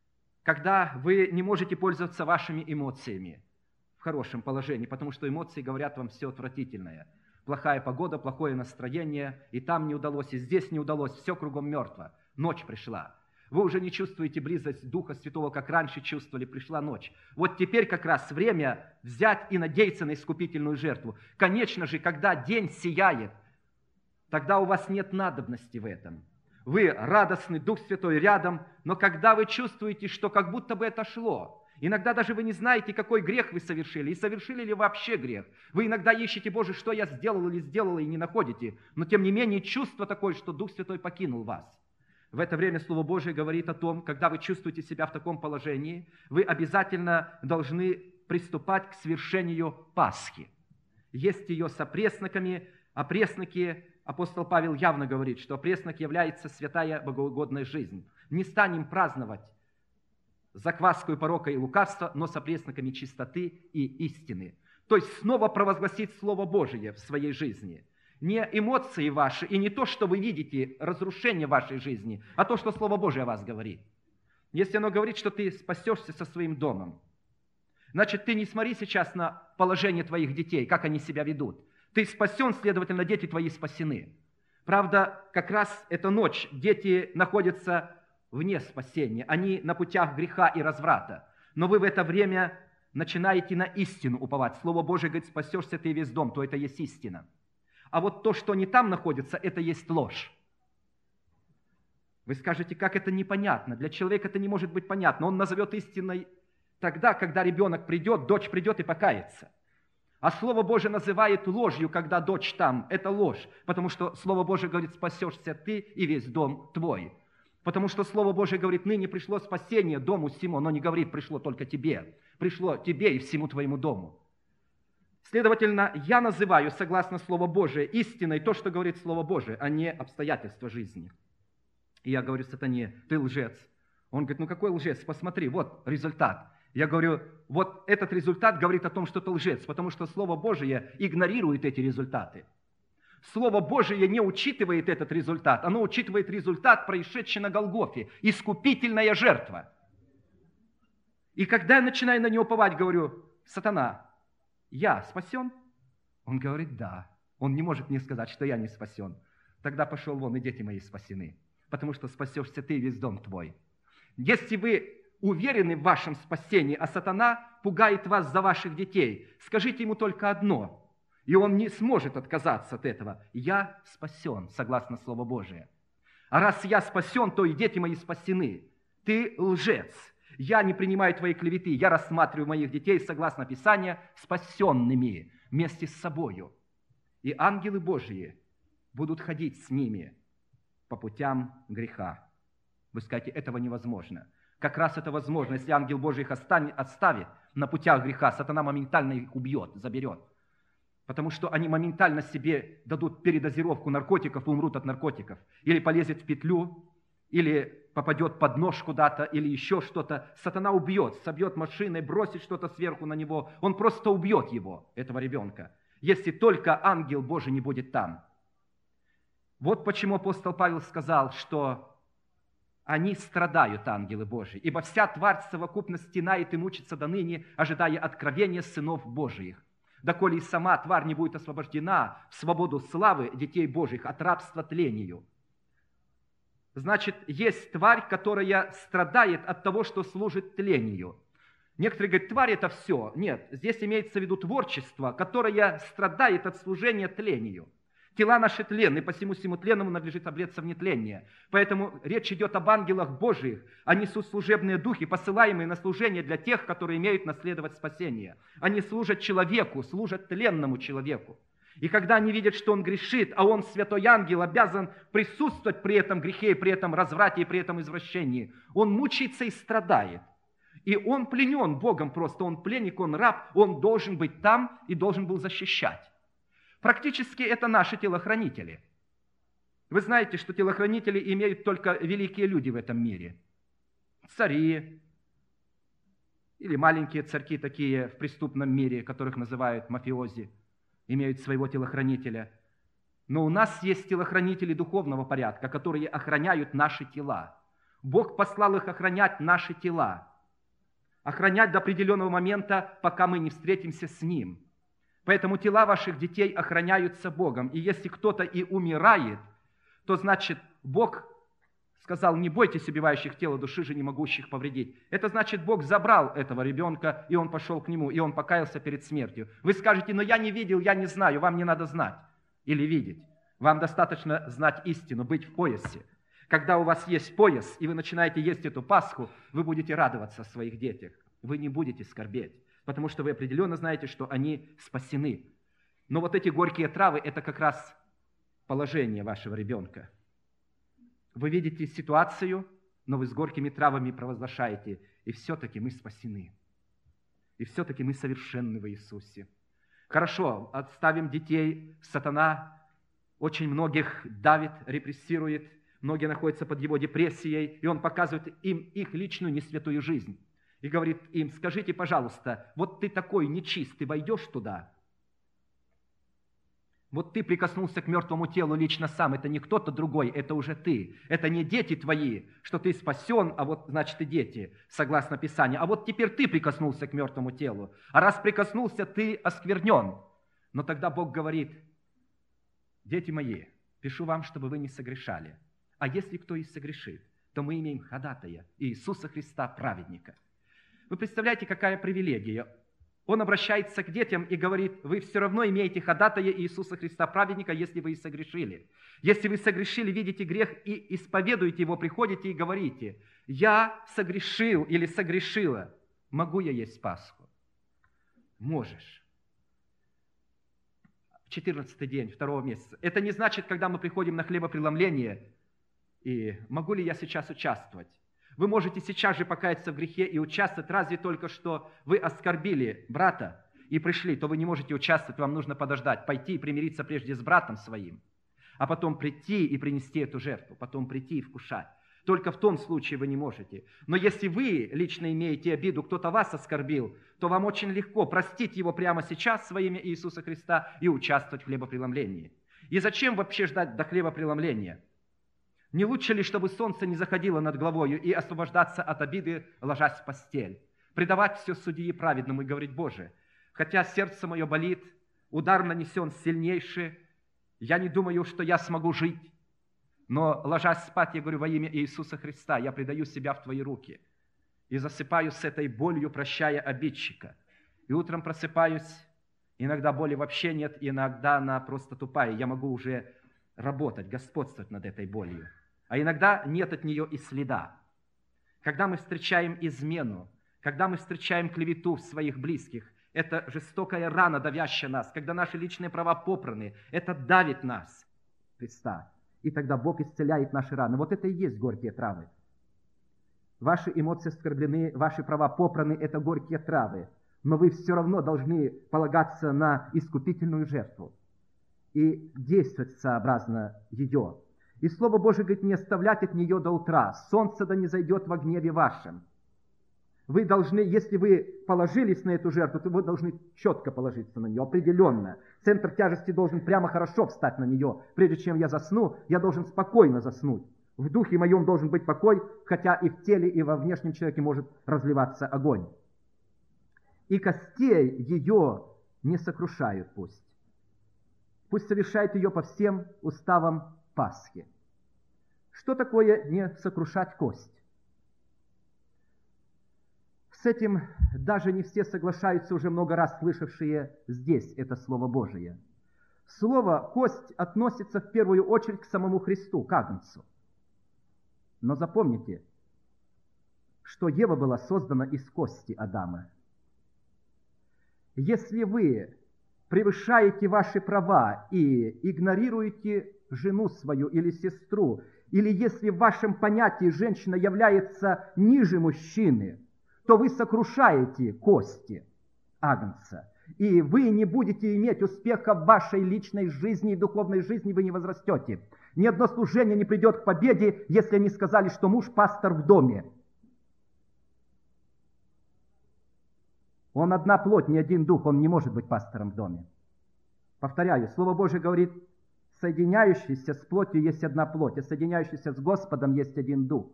Когда вы не можете пользоваться вашими эмоциями в хорошем положении, потому что эмоции говорят вам все отвратительное. Плохая погода, плохое настроение, и там не удалось, и здесь не удалось, все кругом мертво. Ночь пришла. Вы уже не чувствуете близость Духа Святого, как раньше чувствовали, пришла ночь. Вот теперь как раз время взять и надеяться на искупительную жертву. Конечно же, когда день сияет, тогда у вас нет надобности в этом. Вы радостны, Дух Святой рядом, но когда вы чувствуете, что как будто бы это шло, иногда даже вы не знаете, какой грех вы совершили, и совершили ли вообще грех. Вы иногда ищете, Боже, что я сделал или сделала, и не находите, но тем не менее чувство такое, что Дух Святой покинул вас. В это время Слово Божие говорит о том, когда вы чувствуете себя в таком положении, вы обязательно должны приступать к свершению Пасхи. Есть ее с опресноками. Опресноки, апостол Павел явно говорит, что опреснок является святая богоугодная жизнь. Не станем праздновать закваску порока и лукавства, но с опресноками чистоты и истины. То есть снова провозгласить Слово Божие в своей жизни. Не эмоции ваши и не то, что вы видите, разрушение вашей жизни, а то, что Слово Божие о вас говорит. Если оно говорит, что ты спасешься со своим домом, значит, ты не смотри сейчас на положение твоих детей, как они себя ведут. Ты спасен, следовательно, дети твои спасены. Правда, как раз эта ночь дети находятся вне спасения. Они на путях греха и разврата. Но вы в это время начинаете на истину уповать. Слово Божие говорит, спасешься ты весь дом, то это есть истина. А вот то, что не там находится, это есть ложь. Вы скажете, как это непонятно? Для человека это не может быть понятно. Он назовет истиной тогда, когда ребенок придет, дочь придет и покается. А Слово Божие называет ложью, когда дочь там. Это ложь, потому что Слово Божие говорит, спасешься ты и весь дом твой. Потому что Слово Божие говорит, ныне пришло спасение дому всему, но не говорит, пришло только тебе. Пришло тебе и всему твоему дому. Следовательно, я называю, согласно Слову Божие, истиной то, что говорит Слово Божие, а не обстоятельства жизни. И я говорю сатане, ты лжец. Он говорит, ну какой лжец? Посмотри, вот результат. Я говорю, вот этот результат говорит о том, что ты лжец, потому что Слово Божие игнорирует эти результаты. Слово Божие не учитывает этот результат, оно учитывает результат, происшедший на Голгофе, искупительная жертва. И когда я начинаю на него уповать, говорю, сатана, я спасен? Он говорит, да. Он не может мне сказать, что я не спасен. Тогда пошел вон, и дети мои спасены, потому что спасешься ты и весь дом твой. Если вы уверены в вашем спасении, а сатана пугает вас за ваших детей, скажите ему только одно, и он не сможет отказаться от этого. Я спасен, согласно Слову Божие. А раз я спасен, то и дети мои спасены. Ты лжец. Я не принимаю твоей клеветы, я рассматриваю моих детей, согласно Писанию, спасенными вместе с собою. И ангелы Божьи будут ходить с ними по путям греха. Вы скажете, этого невозможно. Как раз это возможно, если ангел Божий их отставит на путях греха, сатана моментально их убьет, заберет. Потому что они моментально себе дадут передозировку наркотиков и умрут от наркотиков. Или полезет в петлю, или попадет под нож куда-то, или еще что-то. Сатана убьет, собьет машиной, бросит что-то сверху на него. Он просто убьет его, этого ребенка, если только ангел Божий не будет там. Вот почему апостол Павел сказал, что они страдают, ангелы Божии, ибо вся тварь совокупно стенает и мучится до ныне, ожидая откровения сынов Божиих. Доколе и сама тварь не будет освобождена в свободу славы детей Божьих от рабства тлению. Значит, есть тварь, которая страдает от того, что служит тлению. Некоторые говорят, тварь это все. Нет, здесь имеется в виду творчество, которое страдает от служения тлению. Тела наши тленны, посему всему тленному надлежит облечься в нетление. Поэтому речь идет об ангелах Божиих. Они несут служебные духи, посылаемые на служение для тех, которые имеют наследовать спасение. Они служат человеку, служат тленному человеку. И когда они видят, что он грешит, а он, святой ангел, обязан присутствовать при этом грехе, и при этом разврате, и при этом извращении, он мучается и страдает. И он пленен Богом просто, он пленник, он раб, он должен быть там и должен был защищать. Практически это наши телохранители. Вы знаете, что телохранители имеют только великие люди в этом мире. Цари или маленькие царьки такие в преступном мире, которых называют мафиози, имеют своего телохранителя. Но у нас есть телохранители духовного порядка, которые охраняют наши тела. Бог послал их охранять наши тела. Охранять до определенного момента, пока мы не встретимся с Ним. Поэтому тела ваших детей охраняются Богом. И если кто-то и умирает, то значит Бог сказал, не бойтесь убивающих тело души же, не могущих повредить. Это значит, Бог забрал этого ребенка, и он пошел к нему, и он покаялся перед смертью. Вы скажете, но я не видел, я не знаю. Вам не надо знать или видеть. Вам достаточно знать истину, быть в поясе. Когда у вас есть пояс, и вы начинаете есть эту Пасху, вы будете радоваться о своих детях. Вы не будете скорбеть. Потому что вы определенно знаете, что они спасены. Но вот эти горькие травы – это как раз положение вашего ребенка. Вы видите ситуацию, но вы с горькими травами провозглашаете, и все-таки мы спасены. И все-таки мы совершенны в Иисусе. Хорошо, отставим детей. Сатана очень многих давит, репрессирует. Многие находятся под его депрессией, и он показывает им их личную несвятую жизнь. И говорит им, скажите, пожалуйста, вот ты такой нечист, ты войдешь туда? Вот ты прикоснулся к мертвому телу лично сам, это не кто-то другой, это уже ты. Это не дети твои, что ты спасен, а вот, значит, и дети, согласно Писанию. А вот теперь ты прикоснулся к мертвому телу. А раз прикоснулся, ты осквернен. Но тогда Бог говорит, дети мои, пишу вам, чтобы вы не согрешали. А если кто и согрешит, то мы имеем ходатая Иисуса Христа, праведника. Вы представляете, какая привилегия? Он обращается к детям и говорит, вы все равно имеете ходатая Иисуса Христа, праведника, если вы и согрешили. Если вы согрешили, видите грех и исповедуете его, приходите и говорите, я согрешил или согрешила, могу я есть Пасху? Можешь. четырнадцатый день второго месяца. Это не значит, когда мы приходим на хлебопреломление, и могу ли я сейчас участвовать? Вы можете сейчас же покаяться в грехе и участвовать, разве только что вы оскорбили брата и пришли, то вы не можете участвовать, вам нужно подождать, пойти и примириться прежде с братом своим, а потом прийти и принести эту жертву, потом прийти и вкушать. Только в том случае вы не можете. Но если вы лично имеете обиду, кто-то вас оскорбил, то вам очень легко простить его прямо сейчас во имя Иисуса Христа и участвовать в хлебопреломлении. И зачем вообще ждать до хлебопреломления? Не лучше ли, чтобы солнце не заходило над головою и освобождаться от обиды, ложась в постель? Предавать все судьи праведному и говорить, Боже, хотя сердце мое болит, удар нанесен сильнейший, я не думаю, что я смогу жить, но, ложась спать, я говорю, во имя Иисуса Христа, я предаю себя в Твои руки и засыпаю с этой болью, прощая обидчика. И утром просыпаюсь, иногда боли вообще нет, иногда она просто тупая, я могу уже работать, господствовать над этой болью. А иногда нет от нее и следа. когда мы встречаем измену, когда мы встречаем клевету в своих близких, это жестокая рана, давящая нас, когда наши личные права попраны, это давит нас, Христа. И тогда Бог исцеляет наши раны. Вот это и есть горькие травы. Ваши эмоции оскорблены, ваши права попраны, это горькие травы. Но вы все равно должны полагаться на искупительную жертву и действовать сообразно ее. И Слово Божие говорит, не оставлять от нее до утра. Солнце да не зайдет во гневе вашем. Вы должны, если вы положились на эту жертву, то вы должны четко положиться на нее, определенно. Центр тяжести должен прямо хорошо встать на нее. Прежде чем я засну, я должен спокойно заснуть. В духе моем должен быть покой, хотя и в теле, и во внешнем человеке может разливаться огонь. И костей ее не сокрушают пусть. Пусть совершает ее по всем уставам Пасхи. Что такое не сокрушать кость? С этим даже не все соглашаются, уже много раз слышавшие здесь это Слово Божие. Слово «кость» относится в первую очередь к самому Христу, к Агнцу. Но запомните, что Ева была создана из кости Адама. Если вы превышаете ваши права и игнорируете жену свою или сестру, или если в вашем понятии женщина является ниже мужчины, то вы сокрушаете кости Агнца, и вы не будете иметь успеха в вашей личной жизни и духовной жизни, вы не возрастете. Ни одно служение не придет к победе, если они сказали, что муж пастор в доме. Он одна плоть, не один дух, он не может быть пастором в доме. Повторяю, Слово Божие говорит, соединяющийся с плотью есть одна плоть, а соединяющийся с Господом есть один дух.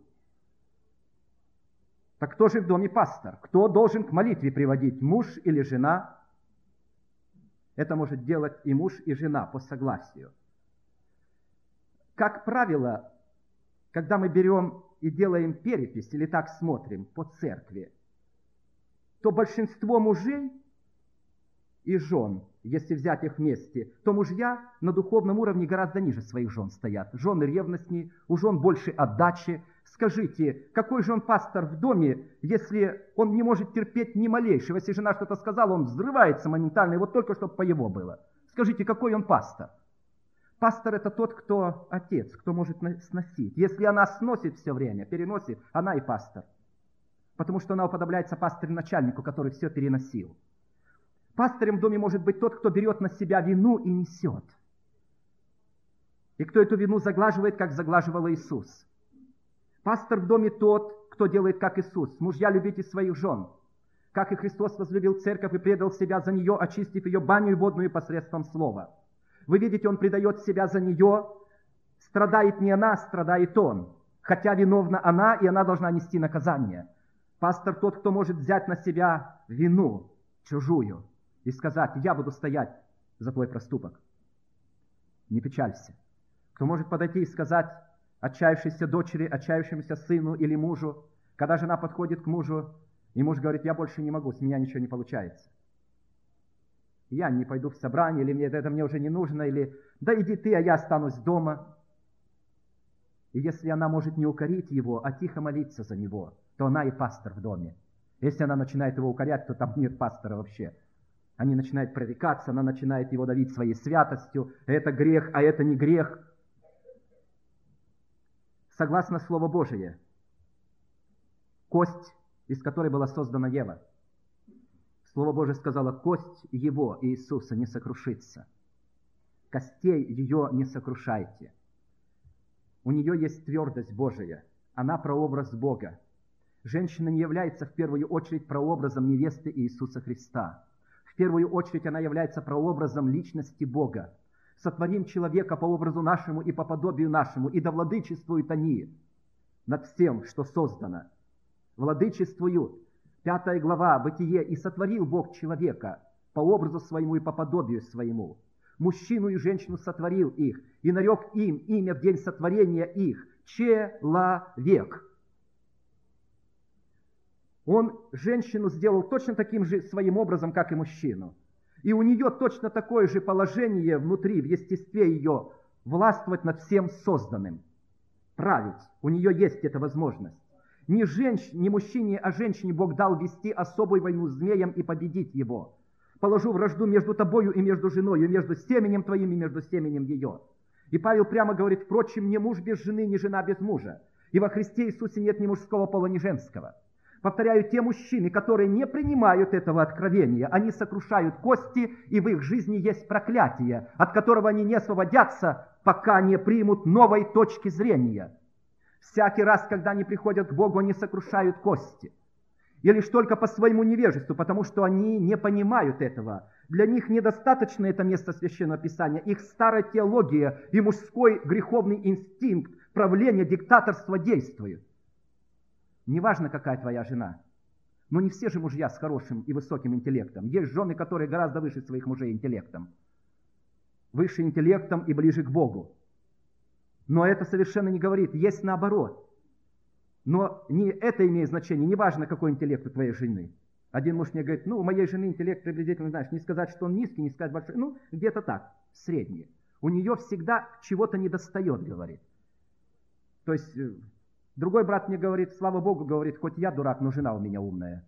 Так кто же в доме пастор? Кто должен к молитве приводить, муж или жена? Это может делать и муж, и жена по согласию. Как правило, когда мы берем и делаем перепись, или так смотрим по церкви, то большинство мужей и жен, если взять их вместе, то мужья на духовном уровне гораздо ниже своих жен стоят. Жены ревностнее, у жен больше отдачи. Скажите, какой же он пастор в доме, если он не может терпеть ни малейшего? Если жена что-то сказала, он взрывается моментально, и вот только чтобы по его было. Скажите, какой он пастор? Пастор – это тот, кто отец, кто может сносить. Если она сносит все время, переносит, она и пастор. Потому что она уподобляется пастырю-начальнику, который все переносил. Пастырем в доме может быть тот, кто берет на себя вину и несет. И кто эту вину заглаживает, как заглаживал Иисус. Пастор в доме тот, кто делает, как Иисус. Мужья, любите своих жен. Как и Христос возлюбил церковь и предал себя за нее, очистив ее баню и водную посредством слова. Вы видите, он предает себя за нее. Страдает не она, страдает он. Хотя виновна она, и она должна нести наказание. Пастор тот, кто может взять на себя вину чужую и сказать, я буду стоять за твой проступок. Не печалься. Кто может подойти и сказать отчаявшейся дочери, отчаявшемуся сыну или мужу, когда жена подходит к мужу, и муж говорит, я больше не могу, с меня ничего не получается. Я не пойду в собрание, или мне это мне уже не нужно, или да иди ты, а я останусь дома. И если она может не укорить его, а тихо молиться за него, то она и пастор в доме. Если она начинает его укорять, то там нет пастора вообще. Они начинают пререкаться, она начинает его давить своей святостью. Это грех, а это не грех. Согласно Слову Божие, кость, из которой была создана Ева, Слово Божие сказало, кость его, Иисуса, не сокрушится. Костей ее не сокрушайте. У нее есть твердость Божия. Она прообраз Бога. Женщина не является в первую очередь прообразом невесты Иисуса Христа. В первую очередь она является прообразом личности Бога. Сотворим человека по образу нашему и по подобию нашему, и да владычествуют они над всем, что создано. Владычествуют. Пятая глава, Бытие, и сотворил Бог человека по образу своему и по подобию своему. Мужчину и женщину сотворил их, и нарек им имя в день сотворения их – человек. Он женщину сделал точно таким же своим образом, как и мужчину. И у нее точно такое же положение внутри, в естестве ее, властвовать над всем созданным. Править. У нее есть эта возможность. Не, женщ... не мужчине, а женщине Бог дал вести особую войну с змеем и победить его. Положу вражду между тобою и между женою, и между семенем твоим и между семенем ее. И Павел прямо говорит: впрочем, не муж без жены, не жена без мужа. И во Христе Иисусе нет ни мужского пола, ни женского. Повторяю, те мужчины, которые не принимают этого откровения, они сокрушают кости, и в их жизни есть проклятие, от которого они не освободятся, пока не примут новой точки зрения. Всякий раз, когда они приходят к Богу, они сокрушают кости. И лишь только по своему невежеству, потому что они не понимают этого. Для них недостаточно это место Священного Писания. Их старая теология и мужской греховный инстинкт правления, диктаторства действуют. Неважно, какая твоя жена. Но не все же мужья с хорошим и высоким интеллектом. Есть жены, которые гораздо выше своих мужей интеллектом. Выше интеллектом и ближе к Богу. Но это совершенно не говорит. Есть наоборот. Но не это имеет значение. Не важно, какой интеллект у твоей жены. Один муж мне говорит: ну, у моей жены интеллект приблизительно, знаешь, не сказать, что он низкий, не сказать большой. Ну, где-то так, средний. У нее всегда чего-то недостает, говорит. То есть... Другой брат мне говорит: слава Богу, говорит, хоть я дурак, но жена у меня умная.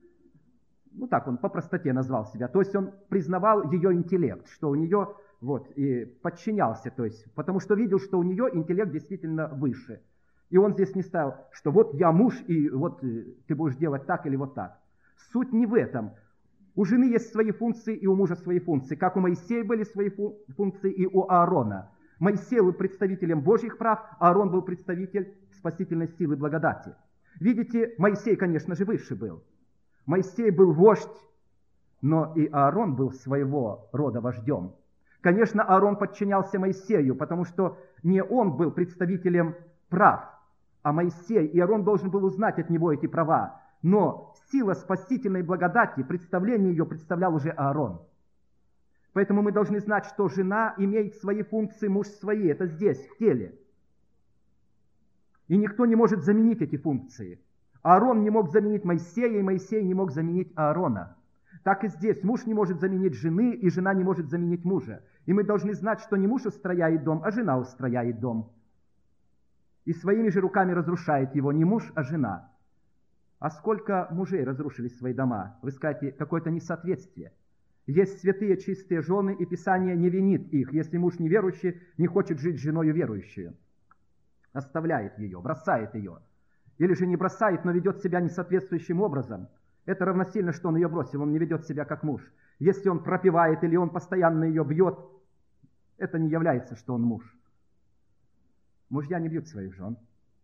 Ну так, он по простоте назвал себя. То есть он признавал ее интеллект, что у нее, вот, и подчинялся, то есть, потому что видел, что у нее интеллект действительно выше. И он здесь не ставил, что вот я муж, и вот ты будешь делать так или вот так. Суть не в этом. У жены есть свои функции, и у мужа свои функции. Как у Моисея были свои функции, и у Аарона. Моисей был представителем Божьих прав, а Аарон был представитель спасительной силы благодати. Видите, Моисей, конечно же, выше был. Моисей был вождь, но и Аарон был своего рода вождем. Конечно, Аарон подчинялся Моисею, потому что не он был представителем прав, а Моисей, и Аарон должен был узнать от него эти права. Но сила спасительной благодати, представление ее представлял уже Аарон. Поэтому мы должны знать, что жена имеет свои функции, муж свои. Это здесь, в теле. И никто не может заменить эти функции. Аарон не мог заменить Моисея, и Моисей не мог заменить Аарона. Так и здесь. Муж не может заменить жены, и жена не может заменить мужа. И мы должны знать, что не муж устрояет дом, а жена устрояет дом. И своими же руками разрушает его не муж, а жена. А сколько мужей разрушили свои дома? Вы скажете, какое-то несоответствие. Есть святые чистые жены, и Писание не винит их, если муж неверующий не хочет жить с женою верующую. Оставляет ее, бросает ее. Или же не бросает, но ведет себя несоответствующим образом. Это равносильно, что он ее бросил, он не ведет себя как муж. Если он пропивает или он постоянно ее бьет, это не является, что он муж. Мужья не бьют своих жен.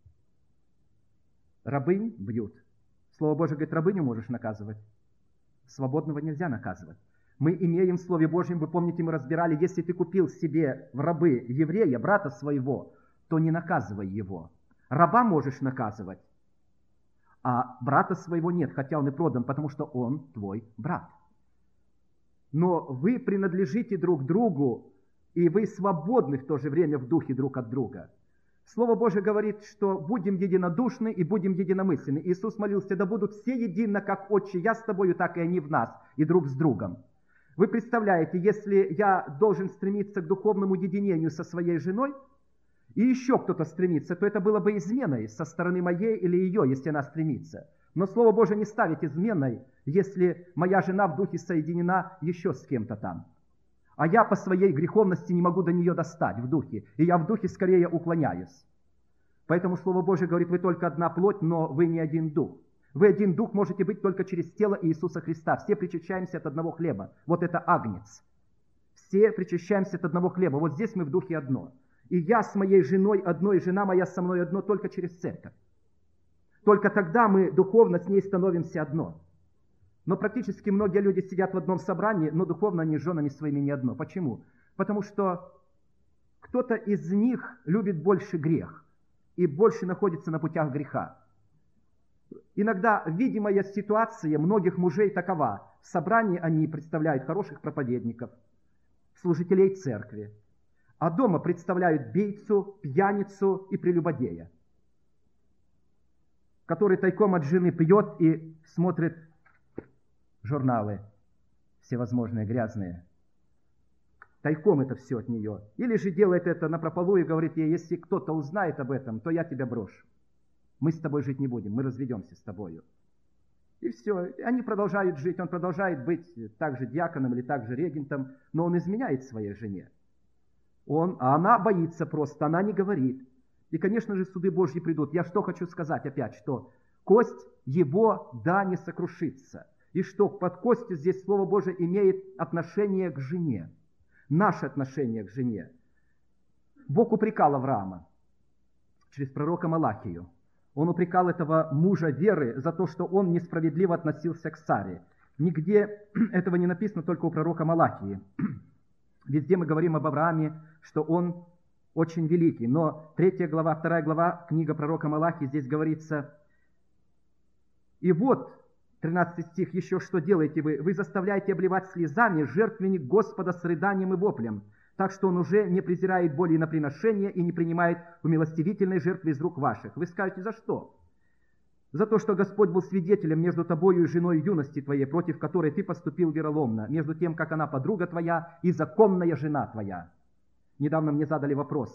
Рабынь бьют. Слово Божие говорит, рабыню можешь наказывать. Свободного нельзя наказывать. Мы имеем в Слове Божьем, вы помните, мы разбирали, если ты купил себе в рабы еврея, брата своего, то не наказывай его. Раба можешь наказывать, а брата своего нет, хотя он и продан, потому что он твой брат. Но вы принадлежите друг другу, и вы свободны в то же время в духе друг от друга. Слово Божие говорит, что будем единодушны и будем единомысленны. Иисус молился: да будут все едино, как Отче, я с тобою, так и они в нас, и друг с другом. Вы представляете, если я должен стремиться к духовному единению со своей женой, и еще кто-то стремится, то это было бы изменой со стороны моей или ее, если она стремится. Но Слово Божие не ставит изменой, если моя жена в духе соединена еще с кем-то там. А я по своей греховности не могу до нее достать в духе, и я в духе скорее уклоняюсь. Поэтому Слово Божие говорит, вы только одна плоть, но вы не один дух. Вы один дух можете быть только через тело Иисуса Христа. Все причащаемся от одного хлеба. Вот это агнец. Все причащаемся от одного хлеба. Вот здесь мы в духе одно. И я с моей женой одно, и жена моя со мной одно только через церковь. Только тогда мы духовно с ней становимся одно. Но практически многие люди сидят в одном собрании, но духовно они с женами своими не одно. Почему? Потому что кто-то из них любит больше грех и больше находится на путях греха. Иногда видимая ситуация многих мужей такова. В собрании они представляют хороших проповедников, служителей церкви, а дома представляют бейцу, пьяницу и прелюбодея, который тайком от жены пьет и смотрит журналы всевозможные грязные. Тайком это все от нее. Или же делает это напропалую и говорит ей, если кто-то узнает об этом, то я тебя брошу. мы с тобой жить не будем, мы разведемся с тобою. И все, они продолжают жить, он продолжает быть также диаконом или также регентом, но он изменяет своей жене. Он, а она боится просто, она не говорит. И, конечно же, суды Божьи придут. Я что хочу сказать опять, что кость его, да, не сокрушится. И что под костью здесь Слово Божие имеет отношение к жене. Наше отношение к жене. Бог упрекал Авраама через пророка Малахию. Он упрекал этого мужа веры за то, что он несправедливо относился к Саре. Нигде этого не написано, только у пророка Малахии. Везде мы говорим об Аврааме, что он очень великий. Но третья глава, вторая глава, книга пророка Малахии, здесь говорится: «И вот, тринадцатый стих, еще что делаете вы? Вы заставляете обливать слезами жертвенник Господа с рыданием и воплем, так что он уже не презирает боли на приношение и не принимает умилостивительной жертвы из рук ваших». Вы скажете, за что? За то, что Господь был свидетелем между тобою и женой юности твоей, против которой ты поступил вероломно, между тем, как она подруга твоя и законная жена твоя. Недавно мне задали вопрос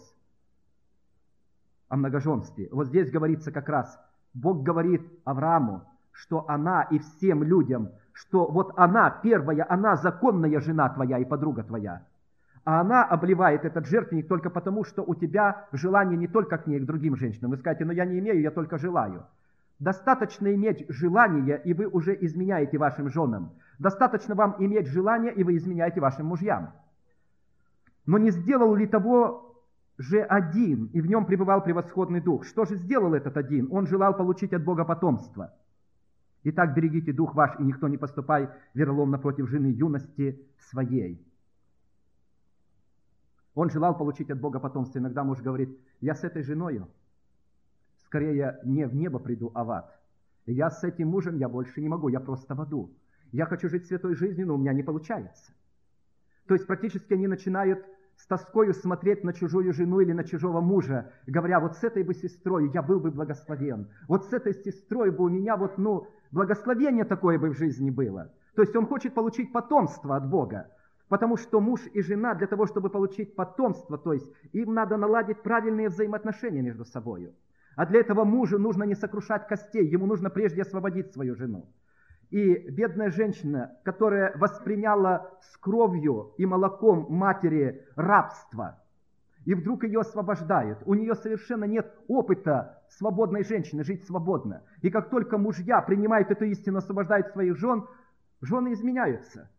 о многоженстве. Вот здесь говорится как раз, Бог говорит Аврааму, что она и всем людям, что вот она первая, она законная жена твоя и подруга твоя. А она обливает этот жертвенник только потому, что у тебя желание не только к ней, к другим женщинам. Вы скажете, но я не имею, я только желаю. Достаточно иметь желание, и вы уже изменяете вашим женам. Достаточно вам иметь желание, и вы изменяете вашим мужьям. Но не сделал ли того же один, и в нем пребывал превосходный дух? Что же сделал этот один? Он желал получить от Бога потомство. Итак, берегите дух ваш, и никто не поступай вероломно против жены юности своей. Он желал получить от Бога потомство. Иногда муж говорит, я с этой женою скорее не в небо приду, а в ад. Я с этим мужем, я больше не могу, я просто в аду. Я хочу жить святой жизнью, но у меня не получается. То есть практически они начинают с тоскою смотреть на чужую жену или на чужого мужа, говоря, вот с этой бы сестрой я был бы благословен. Вот с этой сестрой бы у меня вот, ну, благословение такое бы в жизни было. То есть он хочет получить потомство от Бога. Потому что муж и жена для того, чтобы получить потомство, то есть им надо наладить правильные взаимоотношения между собой. А для этого мужу нужно не сокрушать костей, ему нужно прежде освободить свою жену. И бедная женщина, которая восприняла с кровью и молоком матери рабство, и вдруг ее освобождают, у нее совершенно нет опыта свободной женщины, жить свободно. И как только мужья принимают эту истину, освобождают своих жен, жены изменяются.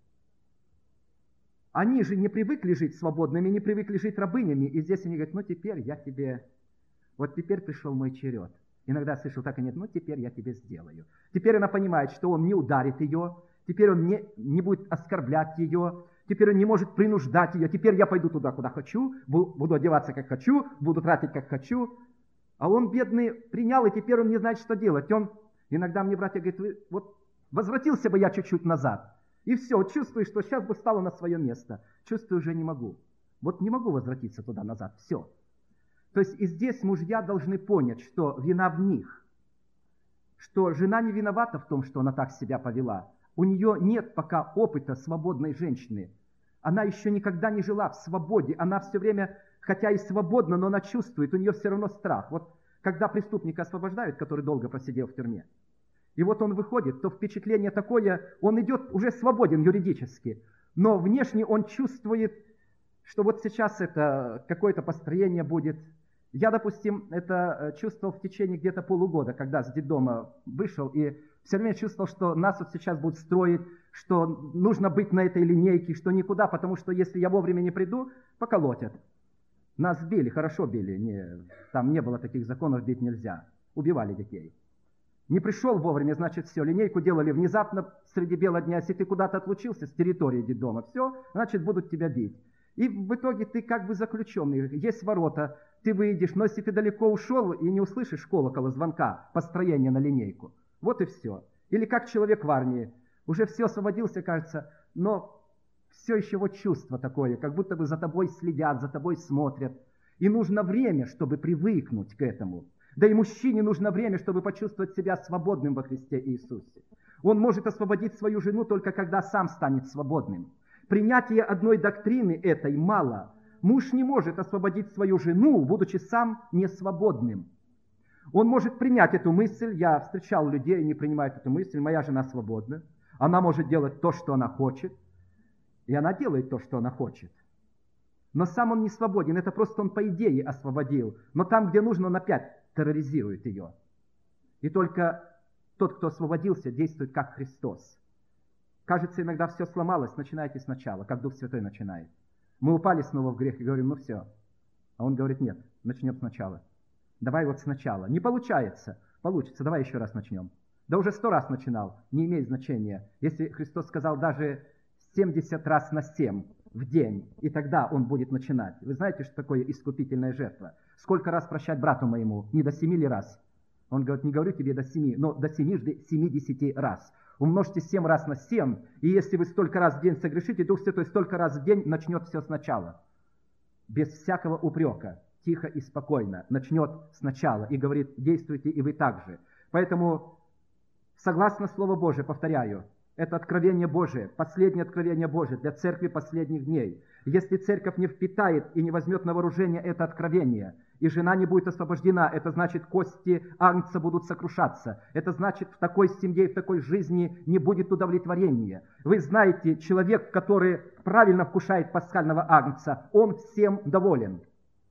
Они же не привыкли жить свободными, не привыкли жить рабынями. И здесь они говорят, ну теперь я тебе, вот теперь пришел мой черед. Иногда слышу так и нет, ну теперь я тебе сделаю. Теперь она понимает, что он не ударит ее, теперь он не, не будет оскорблять ее, теперь он не может принуждать ее, теперь я пойду туда, куда хочу, буду одеваться, как хочу, буду тратить, как хочу. А он, бедный, принял, и теперь он не знает, что делать. Он, иногда мне братья говорят, вы, вот возвратился бы я чуть-чуть назад. И все, чувствую, что сейчас бы стало на свое место. Чувствую, уже не могу. Вот не могу возвратиться туда-назад. Все. То есть и здесь мужья должны понять, что вина в них. Что жена не виновата в том, что она так себя повела. У нее нет пока опыта свободной женщины. Она еще никогда не жила в свободе. Она все время, хотя и свободна, но она чувствует, у нее все равно страх. Вот когда преступника освобождают, который долго просидел в тюрьме, и вот он выходит, то впечатление такое, он идет уже свободен юридически, но внешне он чувствует, что вот сейчас это какое-то построение будет. Я, допустим, это чувствовал в течение где-то полугода, когда с детдома вышел, и все время чувствовал, что нас вот сейчас будут строить, что нужно быть на этой линейке, что никуда, потому что если я вовремя не приду, поколотят. Нас били, хорошо били, не, там не было таких законов, бить нельзя, убивали детей. Не пришел вовремя, значит, все, линейку делали внезапно среди бела дня. Если ты куда-то отлучился с территории детдома, все, значит, будут тебя бить. И в итоге ты как бы заключенный. Есть ворота, ты выйдешь, но если ты далеко ушел и не услышишь колокола, звонка, построения на линейку, вот и все. Или как человек в армии, уже все освободился, кажется, но все еще вот чувство такое, как будто бы за тобой следят, за тобой смотрят. И нужно время, чтобы привыкнуть к этому. Да и мужчине нужно время, чтобы почувствовать себя свободным во Христе Иисусе. Он может освободить свою жену только когда сам станет свободным. Принятие одной доктрины этой мало. Муж не может освободить свою жену, будучи сам несвободным. Он может принять эту мысль. Я встречал людей, не принимают эту мысль. Моя жена свободна. Она может делать то, что она хочет. И она делает то, что она хочет. Но сам он не свободен. Это просто он по идее освободил. Но там, где нужно, он опять терроризирует ее. И только тот, кто освободился, действует как Христос. Кажется, иногда все сломалось. Начинайте сначала, как Дух Святой начинает. Мы упали снова в грех и говорим, ну все. А он говорит, нет, начнем сначала. Давай вот сначала. Не получается. Получится, давай еще раз начнем. Да уже сто раз начинал. Не имеет значения. Если Христос сказал даже семьдесят раз на семь в день, и тогда он будет начинать. Вы знаете, что такое искупительная жертва? Сколько раз прощать брату моему? Не до семи ли раз? Он говорит, не говорю тебе до семи, но до семижды семидесяти раз. Умножьте семь раз на семь, и если вы столько раз в день согрешите, Дух Святой столько раз в день начнет все сначала. Без всякого упрека, тихо и спокойно начнет сначала и говорит, действуйте и вы так же. Поэтому, согласно Слову Божие, повторяю, это откровение Божие, последнее откровение Божие для церкви последних дней. Если церковь не впитает и не возьмет на вооружение это откровение, и жена не будет освобождена, это значит, кости агнца будут сокрушаться. Это значит, в такой семье и в такой жизни не будет удовлетворения. Вы знаете, человек, который правильно вкушает пасхального агнца, он всем доволен.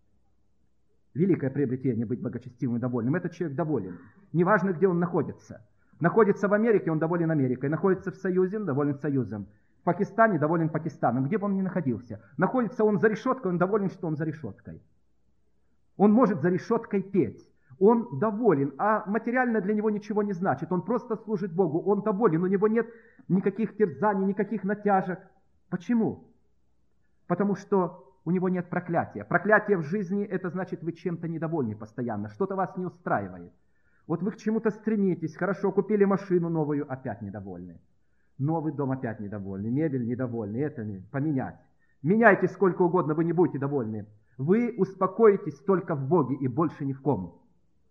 Великое приобретение быть благочестивым и довольным. Этот человек доволен. Неважно, где он находится. Находится в Америке, он доволен Америкой. Находится в Союзе, он доволен Союзом. В Пакистане доволен Пакистаном. Где бы он ни находился. Находится он за решеткой, он доволен, что он за решеткой. Он может за решеткой петь. Он доволен, а материально для него ничего не значит. Он просто служит Богу. Он доволен, у него нет никаких терзаний, никаких натяжек. Почему? Потому что у него нет проклятия. Проклятие в жизни – это значит, вы чем-то недовольны постоянно. Что-то вас не устраивает. Вот вы к чему-то стремитесь, хорошо, купили машину новую, опять недовольны. Новый дом опять недовольны, мебель недовольны, это не, поменять. Меняйте сколько угодно, вы не будете довольны. Вы успокоитесь только в Боге и больше ни в ком.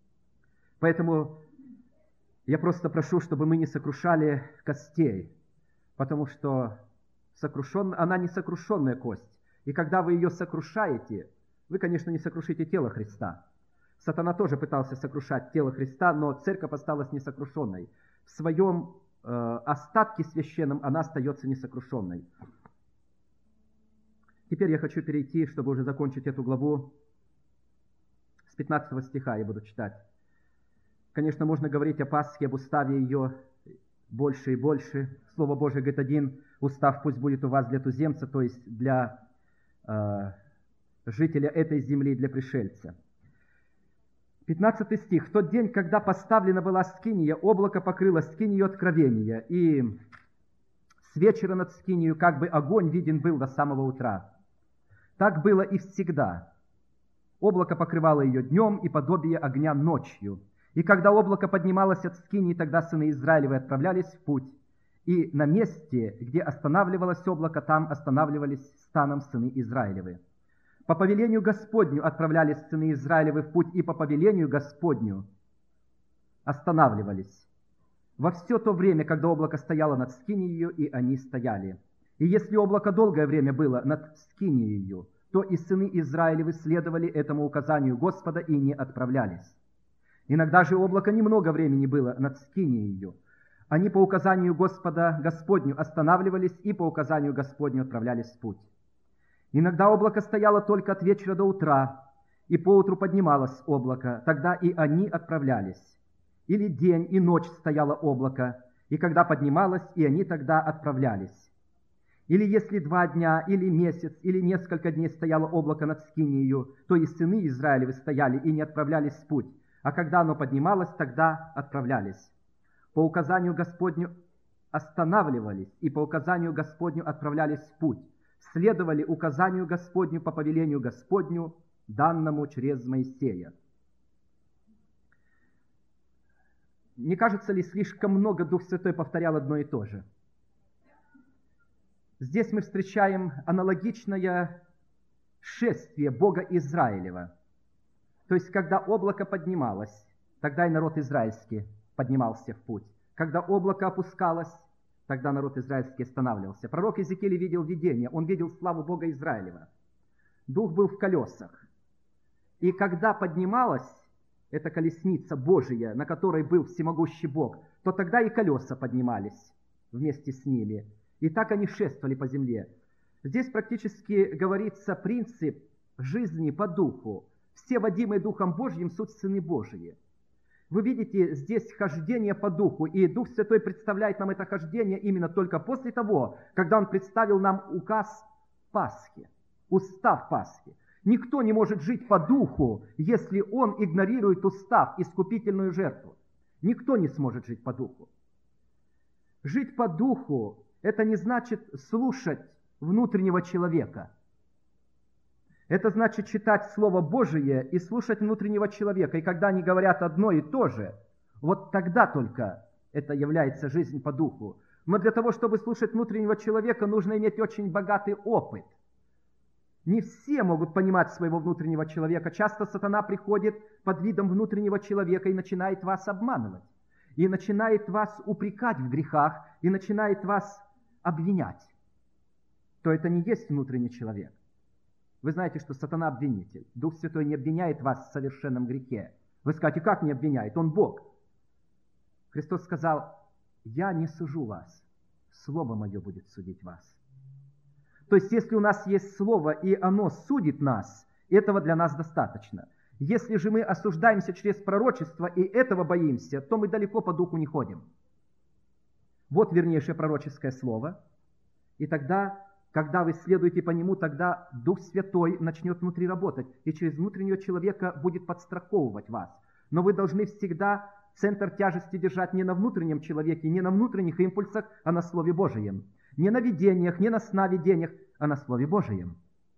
Поэтому я просто прошу, чтобы мы не сокрушали костей, потому что сокрушен... она не сокрушенная кость. И когда вы ее сокрушаете, вы, конечно, не сокрушите тело Христа. Сатана тоже пытался сокрушать тело Христа, но церковь осталась несокрушенной. В своем э, остатке священном она остается несокрушенной. Теперь я хочу перейти, чтобы уже закончить эту главу. С пятнадцатого стиха я буду читать. Конечно, можно говорить о Пасхе, об уставе ее больше и больше. Слово Божие говорит, один устав пусть будет у вас для туземца, то есть для э, жителя этой земли, для пришельца. пятнадцатый стих. «В тот день, когда поставлена была скиния, облако покрыло скинию откровения, и с вечера над скинию как бы огонь виден был до самого утра. Так было и всегда. Облако покрывало ее днем, и подобие огня ночью. И когда облако поднималось от скинии, тогда сыны Израилевы отправлялись в путь. И на месте, где останавливалось облако, там останавливались станом сыны Израилевы. По повелению Господню отправлялись сыны Израилевы в путь, и по повелению Господню останавливались. Во все то время, когда облако стояло над скинией, и они стояли. И если облако долгое время было над скинией, то и сыны Израилевы следовали этому указанию Господа и не отправлялись. Иногда же облако немного времени было над скинией. Они по указанию Господа Господню останавливались и по указанию Господню отправлялись в путь. Иногда облако стояло только от вечера до утра, и поутру поднималось облако, тогда и они отправлялись. Или день и ночь стояло облако, и когда поднималось, и они тогда отправлялись. Или если два дня, или месяц, или несколько дней стояло облако над скинией, то и сыны Израилевы стояли и не отправлялись в путь, а когда оно поднималось, тогда отправлялись. По указанию Господню останавливались, и по указанию Господню отправлялись в путь, следовали указанию Господню по повелению Господню, данному через Моисея. Не кажется ли, слишком много Дух Святой повторял одно и то же? Здесь мы встречаем аналогичное шествие Бога Израилева. То есть, когда облако поднималось, тогда и народ израильский поднимался в путь. Когда облако опускалось, тогда народ израильский останавливался. Пророк Иезекииль видел видение, он видел славу Бога Израилева. Дух был в колесах. И когда поднималось, эта колесница Божия, на которой был всемогущий Бог, то тогда и колеса поднимались вместе с ними. И так они шествовали по земле. Здесь практически говорится принцип жизни по духу. Все водимые Духом Божьим суть сыны Божии. Вы видите здесь хождение по духу, и Дух Святой представляет нам это хождение именно только после того, когда Он представил нам указ Пасхи, устав Пасхи. Никто не может жить по духу, если он игнорирует устав, искупительную жертву. Никто не сможет жить по духу. Жить по духу – это не значит слушать внутреннего человека. Это значит читать Слово Божие и слушать внутреннего человека. И когда они говорят одно и то же, вот тогда только это является жизнь по духу. Но для того, чтобы слушать внутреннего человека, нужно иметь очень богатый опыт. Не все могут понимать своего внутреннего человека. Часто сатана приходит под видом внутреннего человека и начинает вас обманывать. И начинает вас упрекать в грехах, и начинает вас обвинять. То это не есть внутренний человек. Вы знаете, что сатана обвинитель. Дух Святой не обвиняет вас в совершенном грехе. Вы скажете, как не обвиняет? Он Бог. Христос сказал, я не сужу вас, Слово Мое будет судить вас. То есть, если у нас есть Слово, и оно судит нас, этого для нас достаточно. Если же мы осуждаемся через пророчество, и этого боимся, то мы далеко по духу не ходим. Вот вернейшее пророческое слово. И тогда, когда вы следуете по нему, тогда Дух Святой начнет внутри работать, и через внутреннего человека будет подстраховывать вас. Но вы должны всегда центр тяжести держать не на внутреннем человеке, не на внутренних импульсах, а на Слове Божьем. Не на видениях, не на сновидениях, а на Слове Божьем.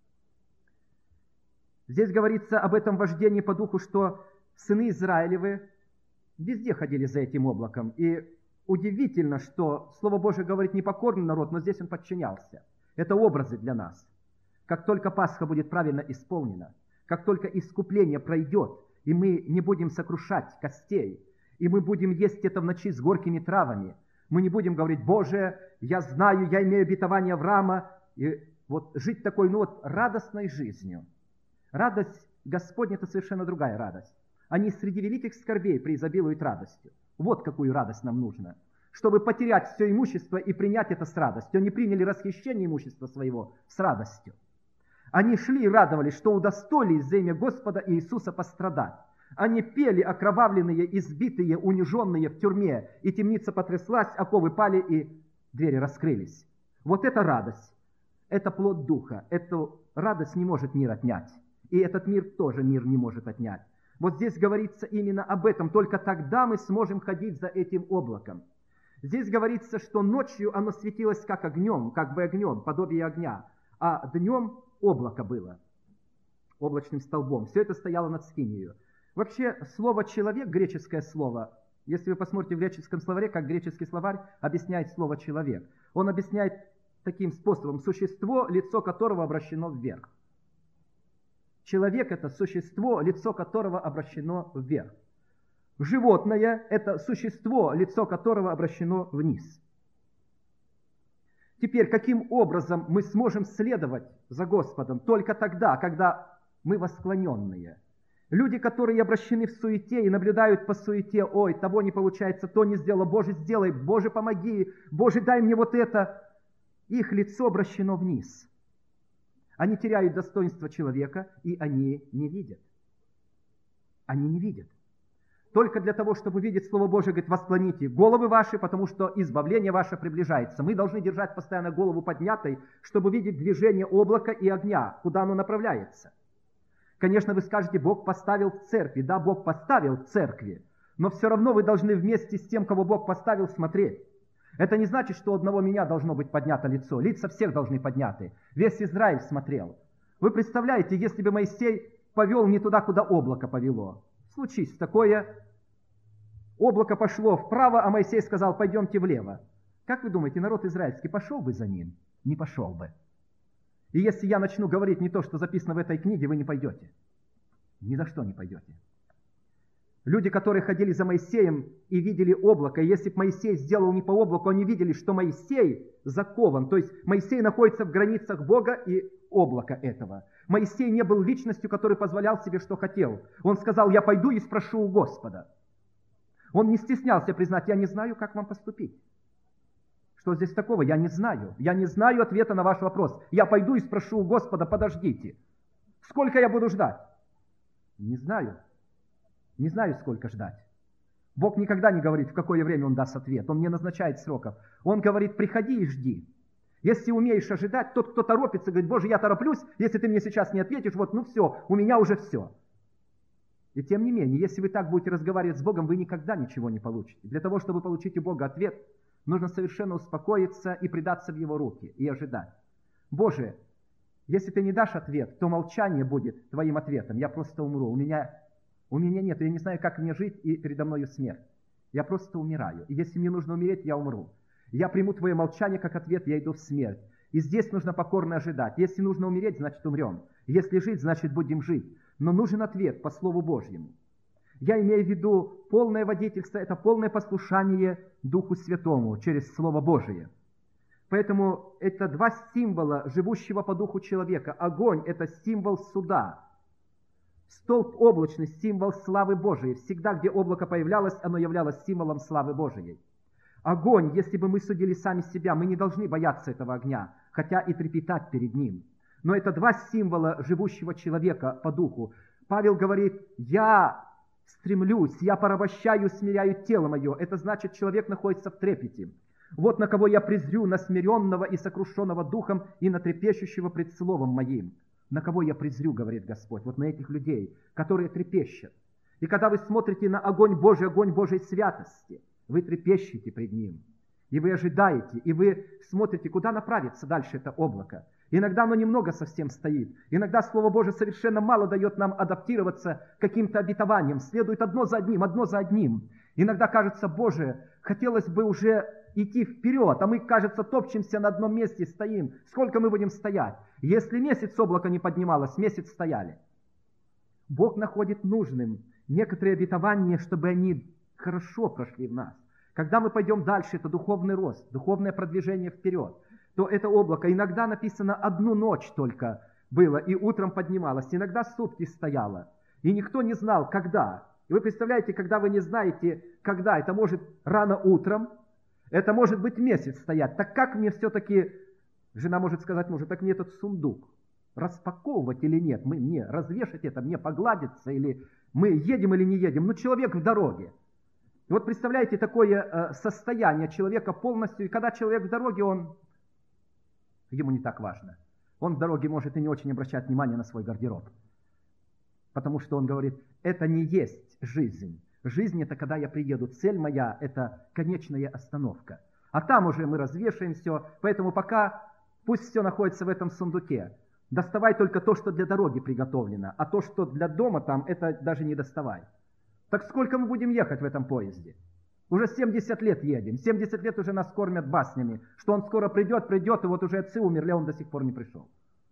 Здесь говорится об этом вождении по духу, что сыны Израилевы везде ходили за этим облаком. И удивительно, что Слово Божие говорит непокорный народ, но здесь он подчинялся. Это образы для нас. Как только Пасха будет правильно исполнена, как только искупление пройдет, и мы не будем сокрушать костей, и мы будем есть это в ночи с горькими травами, мы не будем говорить, Боже, я знаю, я имею обетование Авраама, и вот жить такой, ну вот, радостной жизнью. Радость Господня – это совершенно другая радость. Они среди великих скорбей преизобилуют радостью. Вот какую радость нам нужно. Чтобы потерять все имущество и принять это с радостью. Они приняли расхищение имущества своего с радостью. Они шли и радовались, что удостоились за имя Господа Иисуса пострадать. Они пели, окровавленные, избитые, униженные в тюрьме, и темница потряслась, оковы пали, и двери раскрылись. Вот это радость, это плод Духа. Эту радость не может мир отнять. И этот мир тоже мир не может отнять. Вот здесь говорится именно об этом. Только тогда мы сможем ходить за этим облаком. Здесь говорится, что ночью оно светилось как огнем, как бы огнем, подобие огня, а днем облако было, облачным столбом. Все это стояло над скинию. Вообще, слово «человек», греческое слово, если вы посмотрите в греческом словаре, как греческий словарь объясняет слово «человек», он объясняет таким способом: существо, лицо которого обращено вверх. Человек – это существо, лицо которого обращено вверх. Животное – это существо, лицо которого обращено вниз. Теперь, каким образом мы сможем следовать за Господом? Только тогда, когда мы восклоненные. Люди, которые обращены в суете и наблюдают по суете, ой, того не получается, то не сделал, Боже, сделай, Боже, помоги, Боже, дай мне вот это. Их лицо обращено вниз. Они теряют достоинство человека, и они не видят. Они не видят. Только для того, чтобы видеть Слово Божие, говорит, восклоните головы ваши, потому что избавление ваше приближается. Мы должны держать постоянно голову поднятой, чтобы видеть движение облака и огня, куда оно направляется. Конечно, вы скажете, Бог поставил в церкви. Да, Бог поставил в церкви, но все равно вы должны вместе с тем, кого Бог поставил, смотреть. Это не значит, что у одного меня должно быть поднято лицо. Лица всех должны подняты. Весь Израиль смотрел. Вы представляете, если бы Моисей повел не туда, куда облако повело. Случись такое, облако пошло вправо, а Моисей сказал, пойдемте влево. Как вы думаете, народ израильский пошел бы за ним? Не пошел бы. И если я начну говорить не то, что записано в этой книге, вы не пойдете. Ни за что не пойдете. Люди, которые ходили за Моисеем и видели облако, и если бы Моисей сделал не по облаку, они видели, что Моисей закован. То есть Моисей находится в границах Бога, и облака этого. Моисей не был личностью, который позволял себе, что хотел. Он сказал: я пойду и спрошу у Господа. Он не стеснялся признать: я не знаю, как вам поступить. Что здесь такого? Я не знаю. Я не знаю ответа на ваш вопрос. Я пойду и спрошу у Господа: подождите. Сколько я буду ждать? Не знаю. Не знаю, сколько ждать. Бог никогда не говорит, в какое время Он даст ответ. Он не назначает сроков. Он говорит: приходи и жди. Если умеешь ожидать, тот, кто торопится, говорит: Боже, я тороплюсь, если ты мне сейчас не ответишь, вот, ну все, у меня уже все. И тем не менее, если вы так будете разговаривать с Богом, вы никогда ничего не получите. Для того, чтобы получить у Бога ответ, нужно совершенно успокоиться и предаться в Его руки, и ожидать. Боже, если ты не дашь ответ, то молчание будет твоим ответом. Я просто умру. У меня, у меня нет, я не знаю, как мне жить, и передо мною смерть. Я просто умираю. И если мне нужно умереть, я умру. Я приму твое молчание как ответ, я иду в смерть. И здесь нужно покорно ожидать. Если нужно умереть, значит умрем. Если жить, значит будем жить. Но нужен ответ по Слову Божьему. Я имею в виду полное водительство, это полное послушание Духу Святому через Слово Божие. Поэтому это два символа живущего по Духу человека. Огонь – это символ суда. Столб облачный – символ славы Божией. Всегда, где облако появлялось, оно являлось символом славы Божией. Огонь, если бы мы судили сами себя, мы не должны бояться этого огня, хотя и трепетать перед ним. Но это два символа живущего человека по духу. Павел говорит: я стремлюсь, я порабощаю, смиряю тело мое. Это значит, человек находится в трепете. Вот на кого я презрю: на смиренного и сокрушенного духом, и на трепещущего пред словом моим. На кого я презрю, говорит Господь, вот на этих людей, которые трепещут. И когда вы смотрите на огонь Божий, огонь Божьей святости, вы трепещете пред ним, и вы ожидаете, и вы смотрите, куда направится дальше это облако. Иногда оно немного совсем стоит. Иногда Слово Божие совершенно мало дает нам адаптироваться к каким-то обетованиям. Следует одно за одним, одно за одним. Иногда кажется: Боже, хотелось бы уже идти вперед, а мы, кажется, топчемся на одном месте, стоим. Сколько мы будем стоять? Если месяц облако не поднималось, месяц стояли. Бог находит нужным некоторые обетования, чтобы они хорошо прошли в нас. Когда мы пойдем дальше, это духовный рост, духовное продвижение вперед, то это облако, иногда написано одну ночь только было, и утром поднималось, иногда сутки стояло, и никто не знал, когда. И вы представляете, когда вы не знаете, когда, это может рано утром, это может быть месяц стоять. Так как мне все-таки, жена может сказать мужу: так мне этот сундук распаковывать или нет, мы, мне развешать это, мне погладиться, или мы едем или не едем, ну человек в дороге. И вот представляете такое состояние человека полностью, и когда человек в дороге, он, ему не так важно. Он в дороге может и не очень обращать внимание на свой гардероб. Потому что он говорит: это не есть жизнь. Жизнь – это когда я приеду. Цель моя – это конечная остановка. А там уже мы развешаем все. Поэтому пока пусть все находится в этом сундуке. Доставай только то, что для дороги приготовлено. А то, что для дома там, это даже не доставай. Так сколько мы будем ехать в этом поезде? Уже семьдесят лет едем. семьдесят лет уже нас кормят баснями, что он скоро придет, придет, и вот уже отцы умерли, а он до сих пор не пришел.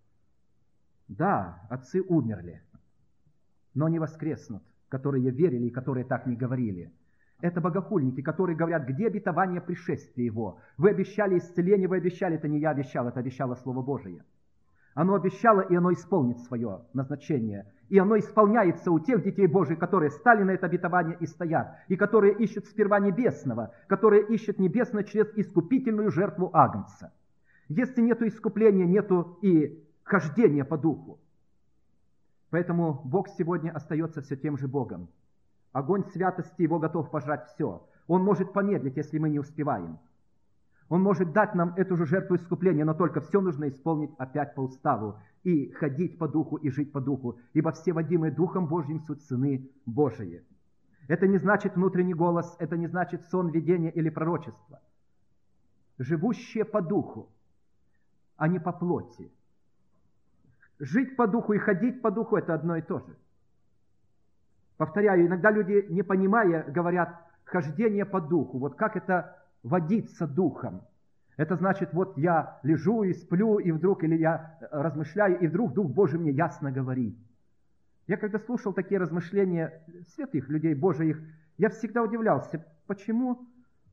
Да, отцы умерли, но не воскреснут, которые верили и которые так не говорили. Это богохульники, которые говорят: где обетование пришествия его? Вы обещали исцеление, вы обещали, это не я обещал, это обещало Слово Божие. Оно обещало, и оно исполнит свое назначение. И оно исполняется у тех детей Божьих, которые стали на это обетование и стоят, и которые ищут сперва небесного, которые ищут небесное через искупительную жертву Агнца. Если нету искупления, нету и хождения по духу. Поэтому Бог сегодня остается все тем же Богом. Огонь святости Его готов пожрать все. Он может помедлить, если мы не успеваем. Он может дать нам эту же жертву искупления, но только все нужно исполнить опять по уставу и ходить по духу и жить по духу, ибо все водимые Духом Божьим суть сыны Божии. Это не значит внутренний голос, это не значит сон, видение или пророчество. Живущие по духу, а не по плоти. Жить по духу и ходить по духу – это одно и то же. Повторяю, иногда люди, не понимая, говорят: хождение по духу. Вот как это водиться духом? Это значит, вот я лежу и сплю, и вдруг, или я размышляю, и вдруг Дух Божий мне ясно говорит. Я когда слушал такие размышления святых людей Божиих, я всегда удивлялся, почему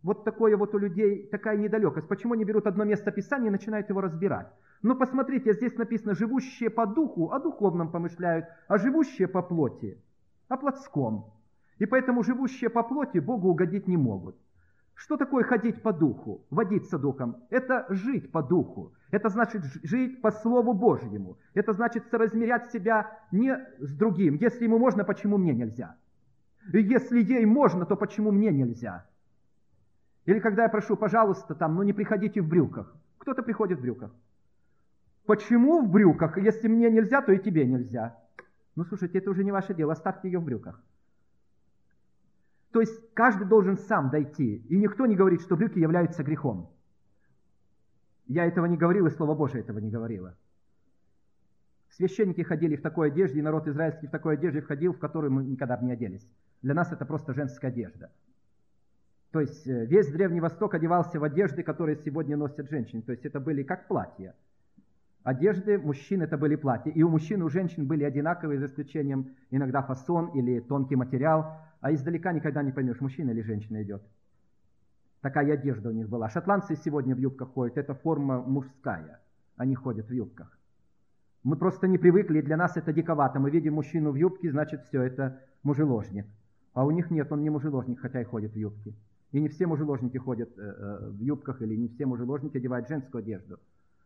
вот такое вот у людей, такая недалекость. Почему они берут одно место Писания и начинают его разбирать? Ну, посмотрите, здесь написано, живущие по духу, о духовном помышляют, а живущие по плоти, о плотском. И поэтому живущие по плоти Богу угодить не могут. Что такое ходить по духу, водиться духом? Это жить по духу. Это значит жить по Слову Божьему. Это значит соразмерять себя не с другим. Если ему можно, почему мне нельзя? И если ей можно, то почему мне нельзя? Или когда я прошу, пожалуйста, там, ну не приходите в брюках. Кто-то приходит в брюках. Почему в брюках? Если мне нельзя, то и тебе нельзя. Ну, слушайте, это уже не ваше дело, оставьте ее в брюках. То есть каждый должен сам дойти. И никто не говорит, что брюки являются грехом. Я этого не говорил, и Слово Божие этого не говорило. Священники ходили в такой одежде, и народ израильский в такой одежде входил, в которую мы никогда бы не оделись. Для нас это просто женская одежда. То есть весь Древний Восток одевался в одежды, которые сегодня носят женщины. То есть это были как платья. Одежды мужчин это были платья. И у мужчин, и у женщин были одинаковые, за исключением иногда фасон или тонкий материал. А издалека никогда не поймешь, мужчина или женщина идет. Такая одежда у них была. Шотландцы сегодня в юбках ходят. Это форма мужская. Они ходят в юбках. Мы просто не привыкли, и для нас это диковато. Мы видим мужчину в юбке, значит все, это мужеложник. А у них нет, он не мужеложник, хотя и ходит в юбке. И не все мужеложники ходят э, в юбках, или не все мужеложники одевают женскую одежду.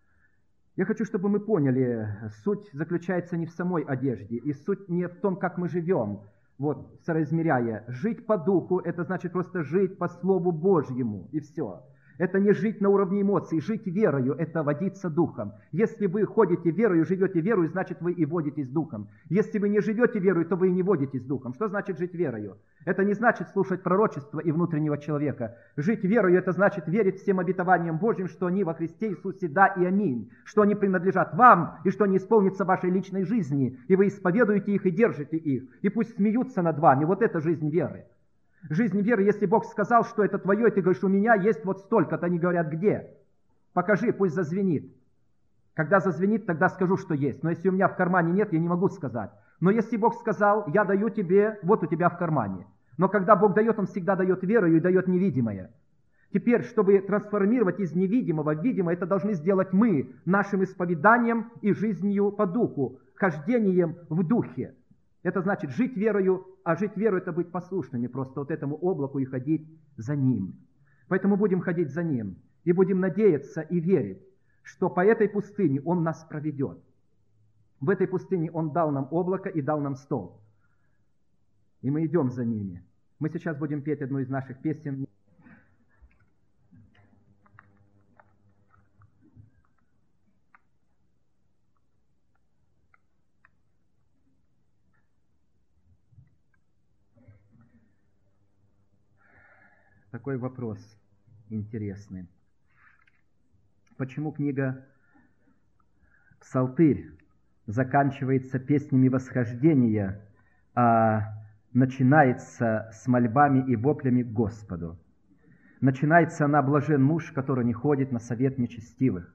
Я хочу, чтобы мы поняли, суть заключается не в самой одежде, и суть не в том, как мы живем, вот, соразмеряя. Жить по духу – это значит просто жить по Слову Божьему, и все. Это не жить на уровне эмоций, жить верою – это водиться духом. Если вы ходите верою, живете верою, значит вы и водитесь духом. Если вы не живете верою, то вы и не водитесь духом. Что значит жить верою? Это не значит слушать пророчества и внутреннего человека. Жить верою – это значит верить всем обетованиям Божьим, что они во Христе Иисусе да и аминь, что они принадлежат вам и что они исполнятся в вашей личной жизни, и вы исповедуете их и держите их, и пусть смеются над вами. Вот это жизнь веры. Жизнь веры, если Бог сказал, что это твое, и ты говоришь, у меня есть вот столько-то, они говорят, где? Покажи, пусть зазвенит. Когда зазвенит, тогда скажу, что есть. Но если у меня в кармане нет, я не могу сказать. Но если Бог сказал, я даю тебе, вот у тебя в кармане. Но когда Бог дает, Он всегда дает веру и дает невидимое. Теперь, чтобы трансформировать из невидимого в видимое, это должны сделать мы нашим исповеданием и жизнью по духу, хождением в духе. Это значит жить верою, а жить верою – это быть послушными просто вот этому облаку и ходить за ним. Поэтому будем ходить за ним и будем надеяться и верить, что по этой пустыне Он нас проведет. В этой пустыне Он дал нам облако и дал нам стол. И мы идем за ними. Мы сейчас будем петь одну из наших песен. Такой вопрос интересный. Почему книга «Псалтырь» заканчивается песнями восхождения, а начинается с мольбами и воплями к Господу? Начинается она: «Блажен муж, который не ходит на совет нечестивых,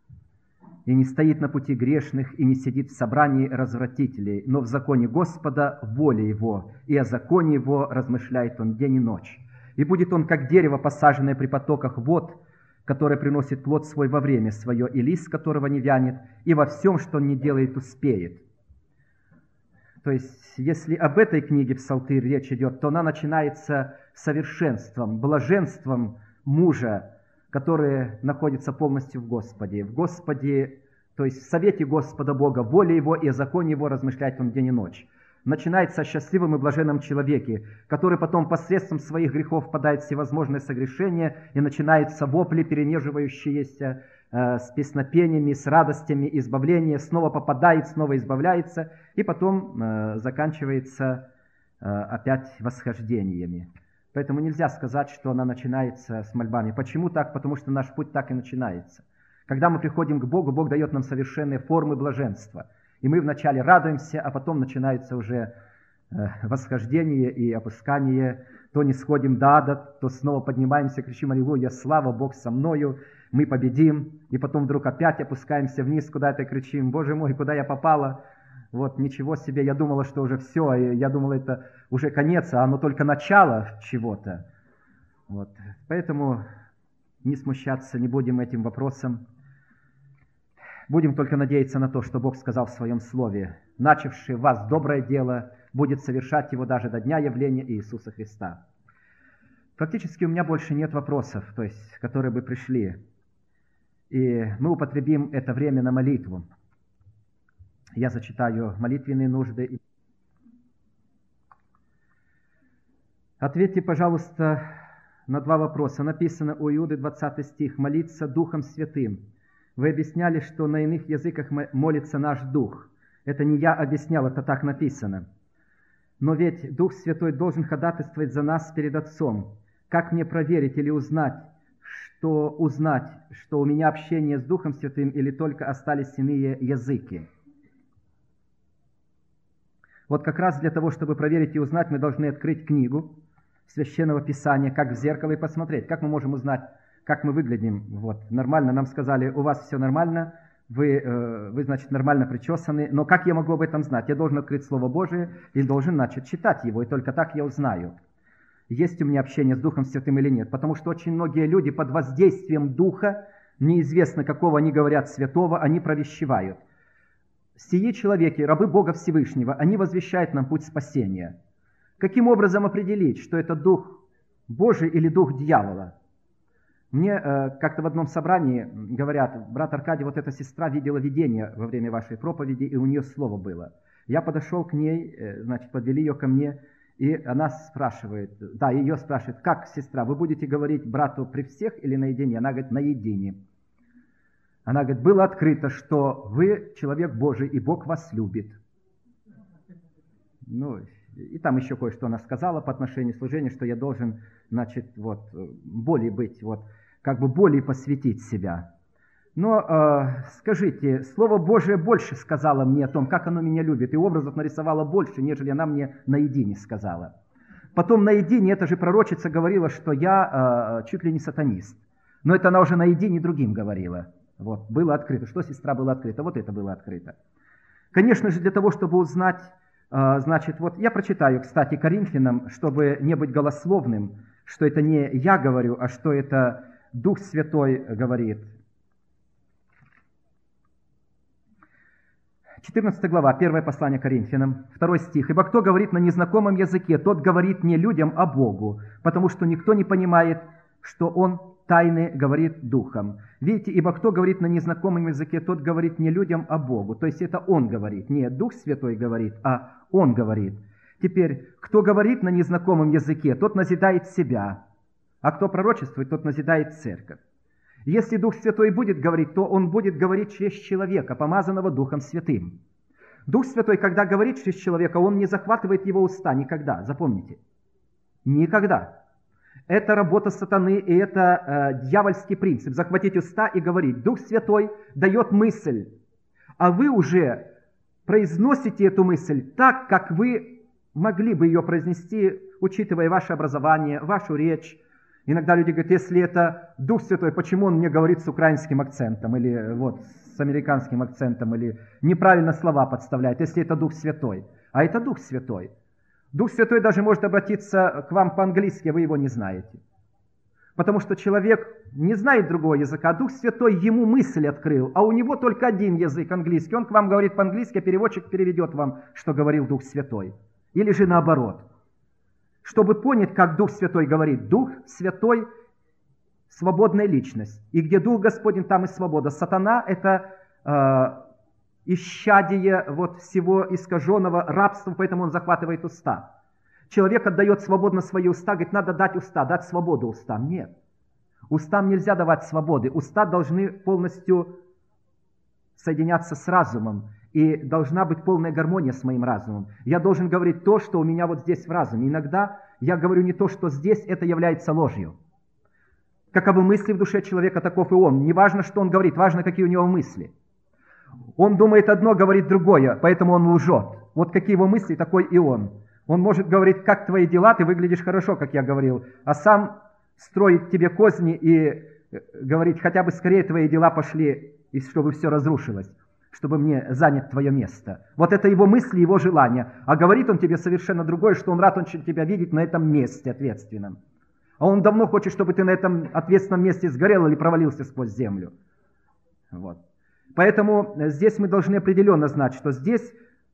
и не стоит на пути грешных, и не сидит в собрании развратителей, но в законе Господа воля его, и о законе его размышляет он день и ночь. И будет он, как дерево, посаженное при потоках вод, которое приносит плод свой во время свое, и лист которого не вянет, и во всем, что он не делает, успеет». То есть, если об этой книге Псалтырь речь идет, то она начинается совершенством, блаженством мужа, который находится полностью в Господе. В Господе, то есть в совете Господа Бога, воле Его и о законе Его размышляет он день и ночь. Начинается о счастливом и блаженном человеке, который потом посредством своих грехов впадает в всевозможные согрешения, и начинаются вопли, перенеживающиеся э, с песнопениями, с радостями избавления, снова попадает, снова избавляется, и потом э, заканчивается э, опять восхождениями. Поэтому нельзя сказать, что она начинается с мольбами. Почему так? Потому что наш путь так и начинается. Когда мы приходим к Богу, Бог дает нам совершенные формы блаженства. И мы вначале радуемся, а потом начинается уже э, восхождение и опускание. То не сходим до ада, то снова поднимаемся, кричим «Аллилуйя, слава, Бог со мною», мы победим. И потом вдруг опять опускаемся вниз куда-то и кричим «Боже мой, куда я попала?» Вот, ничего себе, я думала, что уже все, я думала, это уже конец, а оно только начало чего-то. Вот. Поэтому не смущаться, не будем этим вопросом. Будем только надеяться на то, что Бог сказал в Своем Слове: «Начавший в вас доброе дело будет совершать его даже до дня явления Иисуса Христа». Фактически у меня больше нет вопросов, то есть, которые бы пришли. И мы употребим это время на молитву. Я зачитаю молитвенные нужды. Ответьте, пожалуйста, на два вопроса. Написано у Иуды двадцатый стих: «Молиться Духом Святым». Вы объясняли, что на иных языках молится наш Дух. Это не я объяснял, это так написано. Но ведь Дух Святой должен ходатайствовать за нас перед Отцом. Как мне проверить или узнать, что узнать, что у меня общение с Духом Святым или только остались иные языки? Вот как раз для того, чтобы проверить и узнать, мы должны открыть книгу Священного Писания, как в зеркало, и посмотреть, как мы можем узнать, как мы выглядим. Вот, нормально, нам сказали, у вас все нормально, вы, э, вы, значит, нормально причесаны, но как я могу об этом знать? Я должен открыть Слово Божие и должен начать читать его, и только так я узнаю, есть у меня общение с Духом Святым или нет. Потому что очень многие люди под воздействием Духа, неизвестно какого они говорят святого, они провещевают. Сии человеки, рабы Бога Всевышнего, они возвещают нам путь спасения. Каким образом определить, что это Дух Божий или Дух дьявола? Мне э, как-то в одном собрании говорят: брат Аркадий, вот эта сестра видела видение во время вашей проповеди, и у нее слово было. Я подошел к ней, э, значит, подвели ее ко мне, и она спрашивает, да, ее спрашивает: как, сестра, вы будете говорить брату при всех или наедине? Она говорит: наедине. Она говорит: было открыто, что вы человек Божий, и Бог вас любит. Ну, и там еще кое-что она сказала по отношению к служению, что я должен, значит, вот, более быть, вот, как бы более посвятить себя. Но э, скажите, Слово Божие больше сказало мне о том, как оно меня любит, и образов нарисовало больше, нежели она мне наедине сказала. Потом наедине эта же пророчица говорила, что я э, чуть ли не сатанист. Но это она уже наедине другим говорила. Вот, было открыто. Что, сестра, было открыто? Вот это было открыто. Конечно же, для того, чтобы узнать, э, значит, вот я прочитаю, кстати, Коринфянам, чтобы не быть голословным, что это не я говорю, а что это Дух Святой говорит. четырнадцатая глава, первое послание Коринфянам, второй стих. «Ибо кто говорит на незнакомом языке, тот говорит не людям, а Богу, потому что никто не понимает, что он тайны говорит духом». Видите, ибо кто говорит на незнакомом языке, тот говорит не людям, а Богу. То есть это он говорит, не Дух Святой говорит, а он говорит. Теперь, кто говорит на незнакомом языке, тот назидает себя, а кто пророчествует, тот назидает церковь. Если Дух Святой будет говорить, то Он будет говорить через человека, помазанного Духом Святым. Дух Святой, когда говорит через человека, Он не захватывает его уста никогда, запомните. Никогда. Это работа сатаны, и это э, дьявольский принцип. Захватить уста и говорить. Дух Святой дает мысль, а вы уже произносите эту мысль так, как вы могли бы ее произнести, учитывая ваше образование, вашу речь. Иногда люди говорят: если это Дух Святой, почему он мне говорит с украинским акцентом, или вот с американским акцентом, или неправильно слова подставляет, если это Дух Святой. А это Дух Святой. Дух Святой даже может обратиться к вам по-английски, а вы его не знаете. Потому что человек не знает другого языка, а Дух Святой ему мысль открыл, а у него только один язык, английский. Он к вам говорит по-английски, а переводчик переведет вам, что говорил Дух Святой. Или же наоборот. Чтобы понять, как Дух Святой говорит. Дух Святой – свободная личность. И где Дух Господень, там и свобода. Сатана – это э, исчадие вот всего искаженного рабства, поэтому он захватывает уста. Человек отдает свободно свои уста, говорит: надо дать уста, дать свободу устам. Нет. Устам нельзя давать свободы. Уста должны полностью соединяться с разумом. И должна быть полная гармония с моим разумом. Я должен говорить то, что у меня вот здесь в разуме. Иногда я говорю не то, что здесь, это является ложью. Каковы мысли в душе человека, таков и он. Не важно, что он говорит, важно, какие у него мысли. Он думает одно, говорит другое, поэтому он лжет. Вот какие его мысли, такой и он. Он может говорить: как твои дела, ты выглядишь хорошо, как я говорил, а сам строить тебе козни и говорить: хотя бы скорее твои дела пошли, и чтобы все разрушилось, чтобы мне занять твое место. Вот это его мысли, его желания. А говорит он тебе совершенно другое, что он рад очень тебя видеть на этом месте ответственном. А Он давно хочет, чтобы ты на этом ответственном месте сгорел или провалился сквозь землю. Вот. Поэтому здесь мы должны определенно знать, что здесь,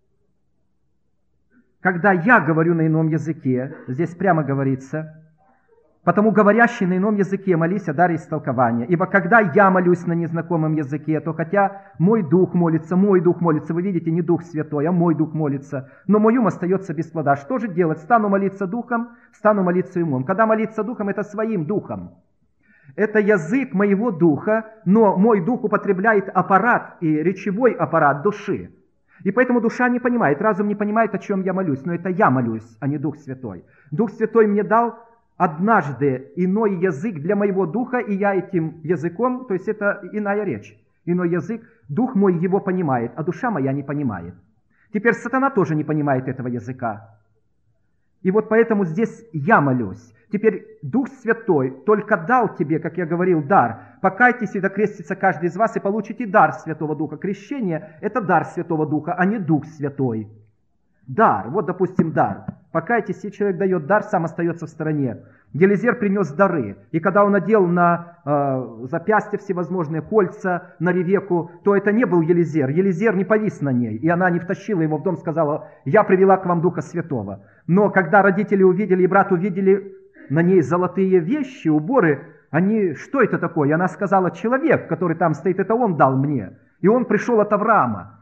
когда я говорю на ином языке, здесь прямо говорится, потому говорящий на ином языке молись о даре истолкования. Ибо когда я молюсь на незнакомом языке, то хотя мой дух молится, мой дух молится, вы видите, не Дух Святой, а мой дух молится, но мой ум остается без плода. Что же делать? Стану молиться духом, стану молиться умом. Когда молиться духом, это своим духом. Это язык моего духа, но мой дух употребляет аппарат и речевой аппарат души. И поэтому душа не понимает, разум не понимает, о чем я молюсь, но это я молюсь, а не Дух Святой. Дух Святой мне дал однажды иной язык для моего духа, и я этим языком, то есть это иная речь, иной язык, дух мой его понимает, а душа моя не понимает. Теперь сатана тоже не понимает этого языка. И вот поэтому здесь я молюсь. Теперь Дух Святой только дал тебе, как я говорил, дар. Покайтесь, и докрестится каждый из вас, и получите дар Святого Духа. Крещение – это дар Святого Духа, а не Дух Святой. Дар, вот, допустим, дар. Покайтесь, и человек дает дар, сам остается в стороне. Елизер принес дары, и когда он надел на э, запястье всевозможные кольца, на Ревеку, то это не был Елизер. Елизер не повис на ней, и она не втащила его в дом, сказала: «Я привела к вам Духа Святого». Но когда родители увидели, и брат увидели на ней золотые вещи, уборы, они: «Что это такое?» И она сказала: «Человек, который там стоит, это он дал мне, и он пришел от Авраама».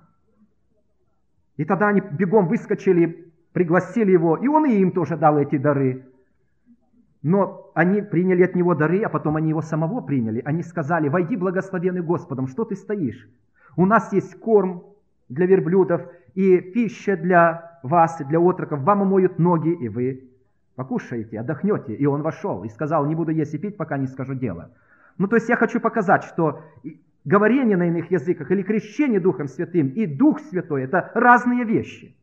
И тогда они бегом выскочили, пригласили его, и он и им тоже дал эти дары. Но они приняли от него дары, а потом они его самого приняли. Они сказали: «Войди, благословенный Господом, что ты стоишь? У нас есть корм для верблюдов и пища для вас и для отроков. Вам омоют ноги, и вы покушаете, отдохнете». И он вошел и сказал: «Не буду есть и пить, пока не скажу дело». Ну, то есть я хочу показать, что говорение на иных языках или крещение Духом Святым и Дух Святой – это разные вещи.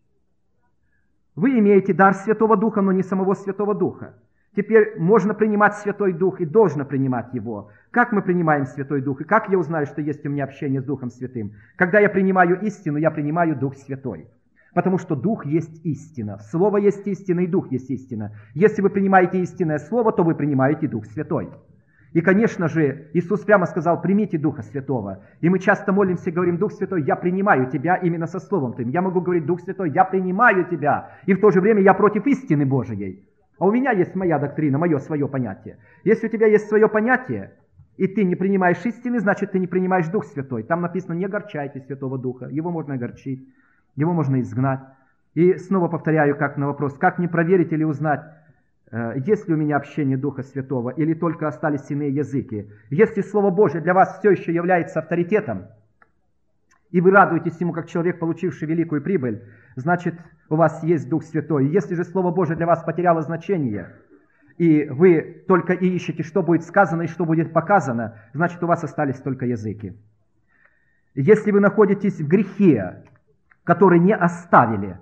Вы имеете дар Святого Духа, но не самого Святого Духа. Теперь можно принимать Святой Дух и должно принимать Его. Как мы принимаем Святой Дух? И как я узнаю, что есть у меня общение с Духом Святым? Когда я принимаю истину, я принимаю Дух Святой. Потому что Дух есть истина. Слово есть истина, и Дух есть истина. Если вы принимаете истинное Слово, то вы принимаете Дух Святой. И, конечно же, Иисус прямо сказал: «Примите Духа Святого». И мы часто молимся и говорим: «Дух Святой, я принимаю Тебя именно со Словом Твоим». Я могу говорить: «Дух Святой, я принимаю Тебя». И в то же время я против истины Божией. А у меня есть моя доктрина, мое свое понятие. Если у тебя есть свое понятие, и ты не принимаешь истины, значит, ты не принимаешь Дух Святой. Там написано: «Не огорчайте Святого Духа». Его можно огорчить, его можно изгнать. И снова повторяю, как на вопрос: как мне проверить или узнать, есть ли у меня общение Духа Святого, или только остались иные языки? Если Слово Божие для вас все еще является авторитетом, и вы радуетесь ему, как человек, получивший великую прибыль, значит, у вас есть Дух Святой. Если же Слово Божие для вас потеряло значение, и вы только и ищете, что будет сказано и что будет показано, значит, у вас остались только языки. Если вы находитесь в грехе, который не оставили,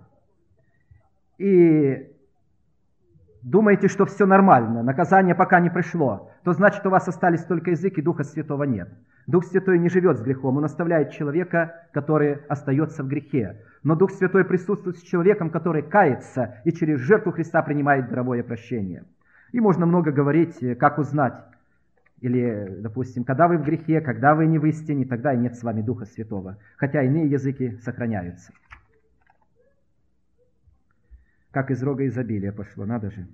и думаете, что все нормально, наказание пока не пришло, то значит, у вас остались только языки, Духа Святого нет. Дух Святой не живет с грехом, он оставляет человека, который остается в грехе. Но Дух Святой присутствует с человеком, который кается и через жертву Христа принимает даровое прощение. И можно много говорить, как узнать, или, допустим, когда вы в грехе, когда вы не в истине, тогда и нет с вами Духа Святого, хотя иные языки сохраняются. Как из рога изобилия пошло, надо же.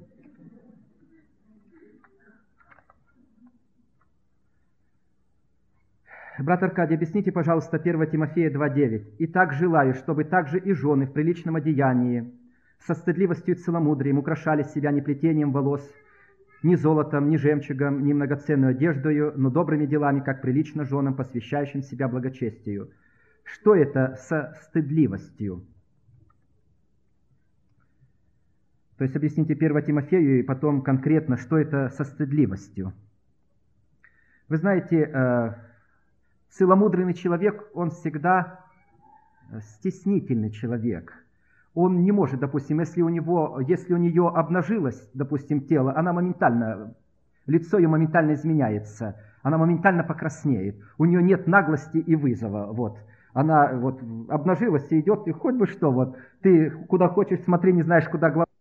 Брат Аркадий, объясните, пожалуйста, первое Тимофея два девять. «Итак желаю, чтобы также и жены в приличном одеянии, со стыдливостью и целомудрием украшали себя не плетением волос, ни золотом, ни жемчугом, ни многоценной одеждою, но добрыми делами, как прилично женам, посвящающим себя благочестию». Что это со стыдливостью? То есть объясните первое Тимофею и потом конкретно, что это со стыдливостью. Вы знаете, целомудренный человек, он всегда стеснительный человек. Он не может, допустим, если у него, если у нее обнажилось, допустим, тело, она моментально, лицо ее моментально изменяется, она моментально покраснеет. У нее нет наглости и вызова, вот. Она вот обнажилась и идет, и хоть бы что, вот. Ты куда хочешь, смотри, не знаешь, куда глаза.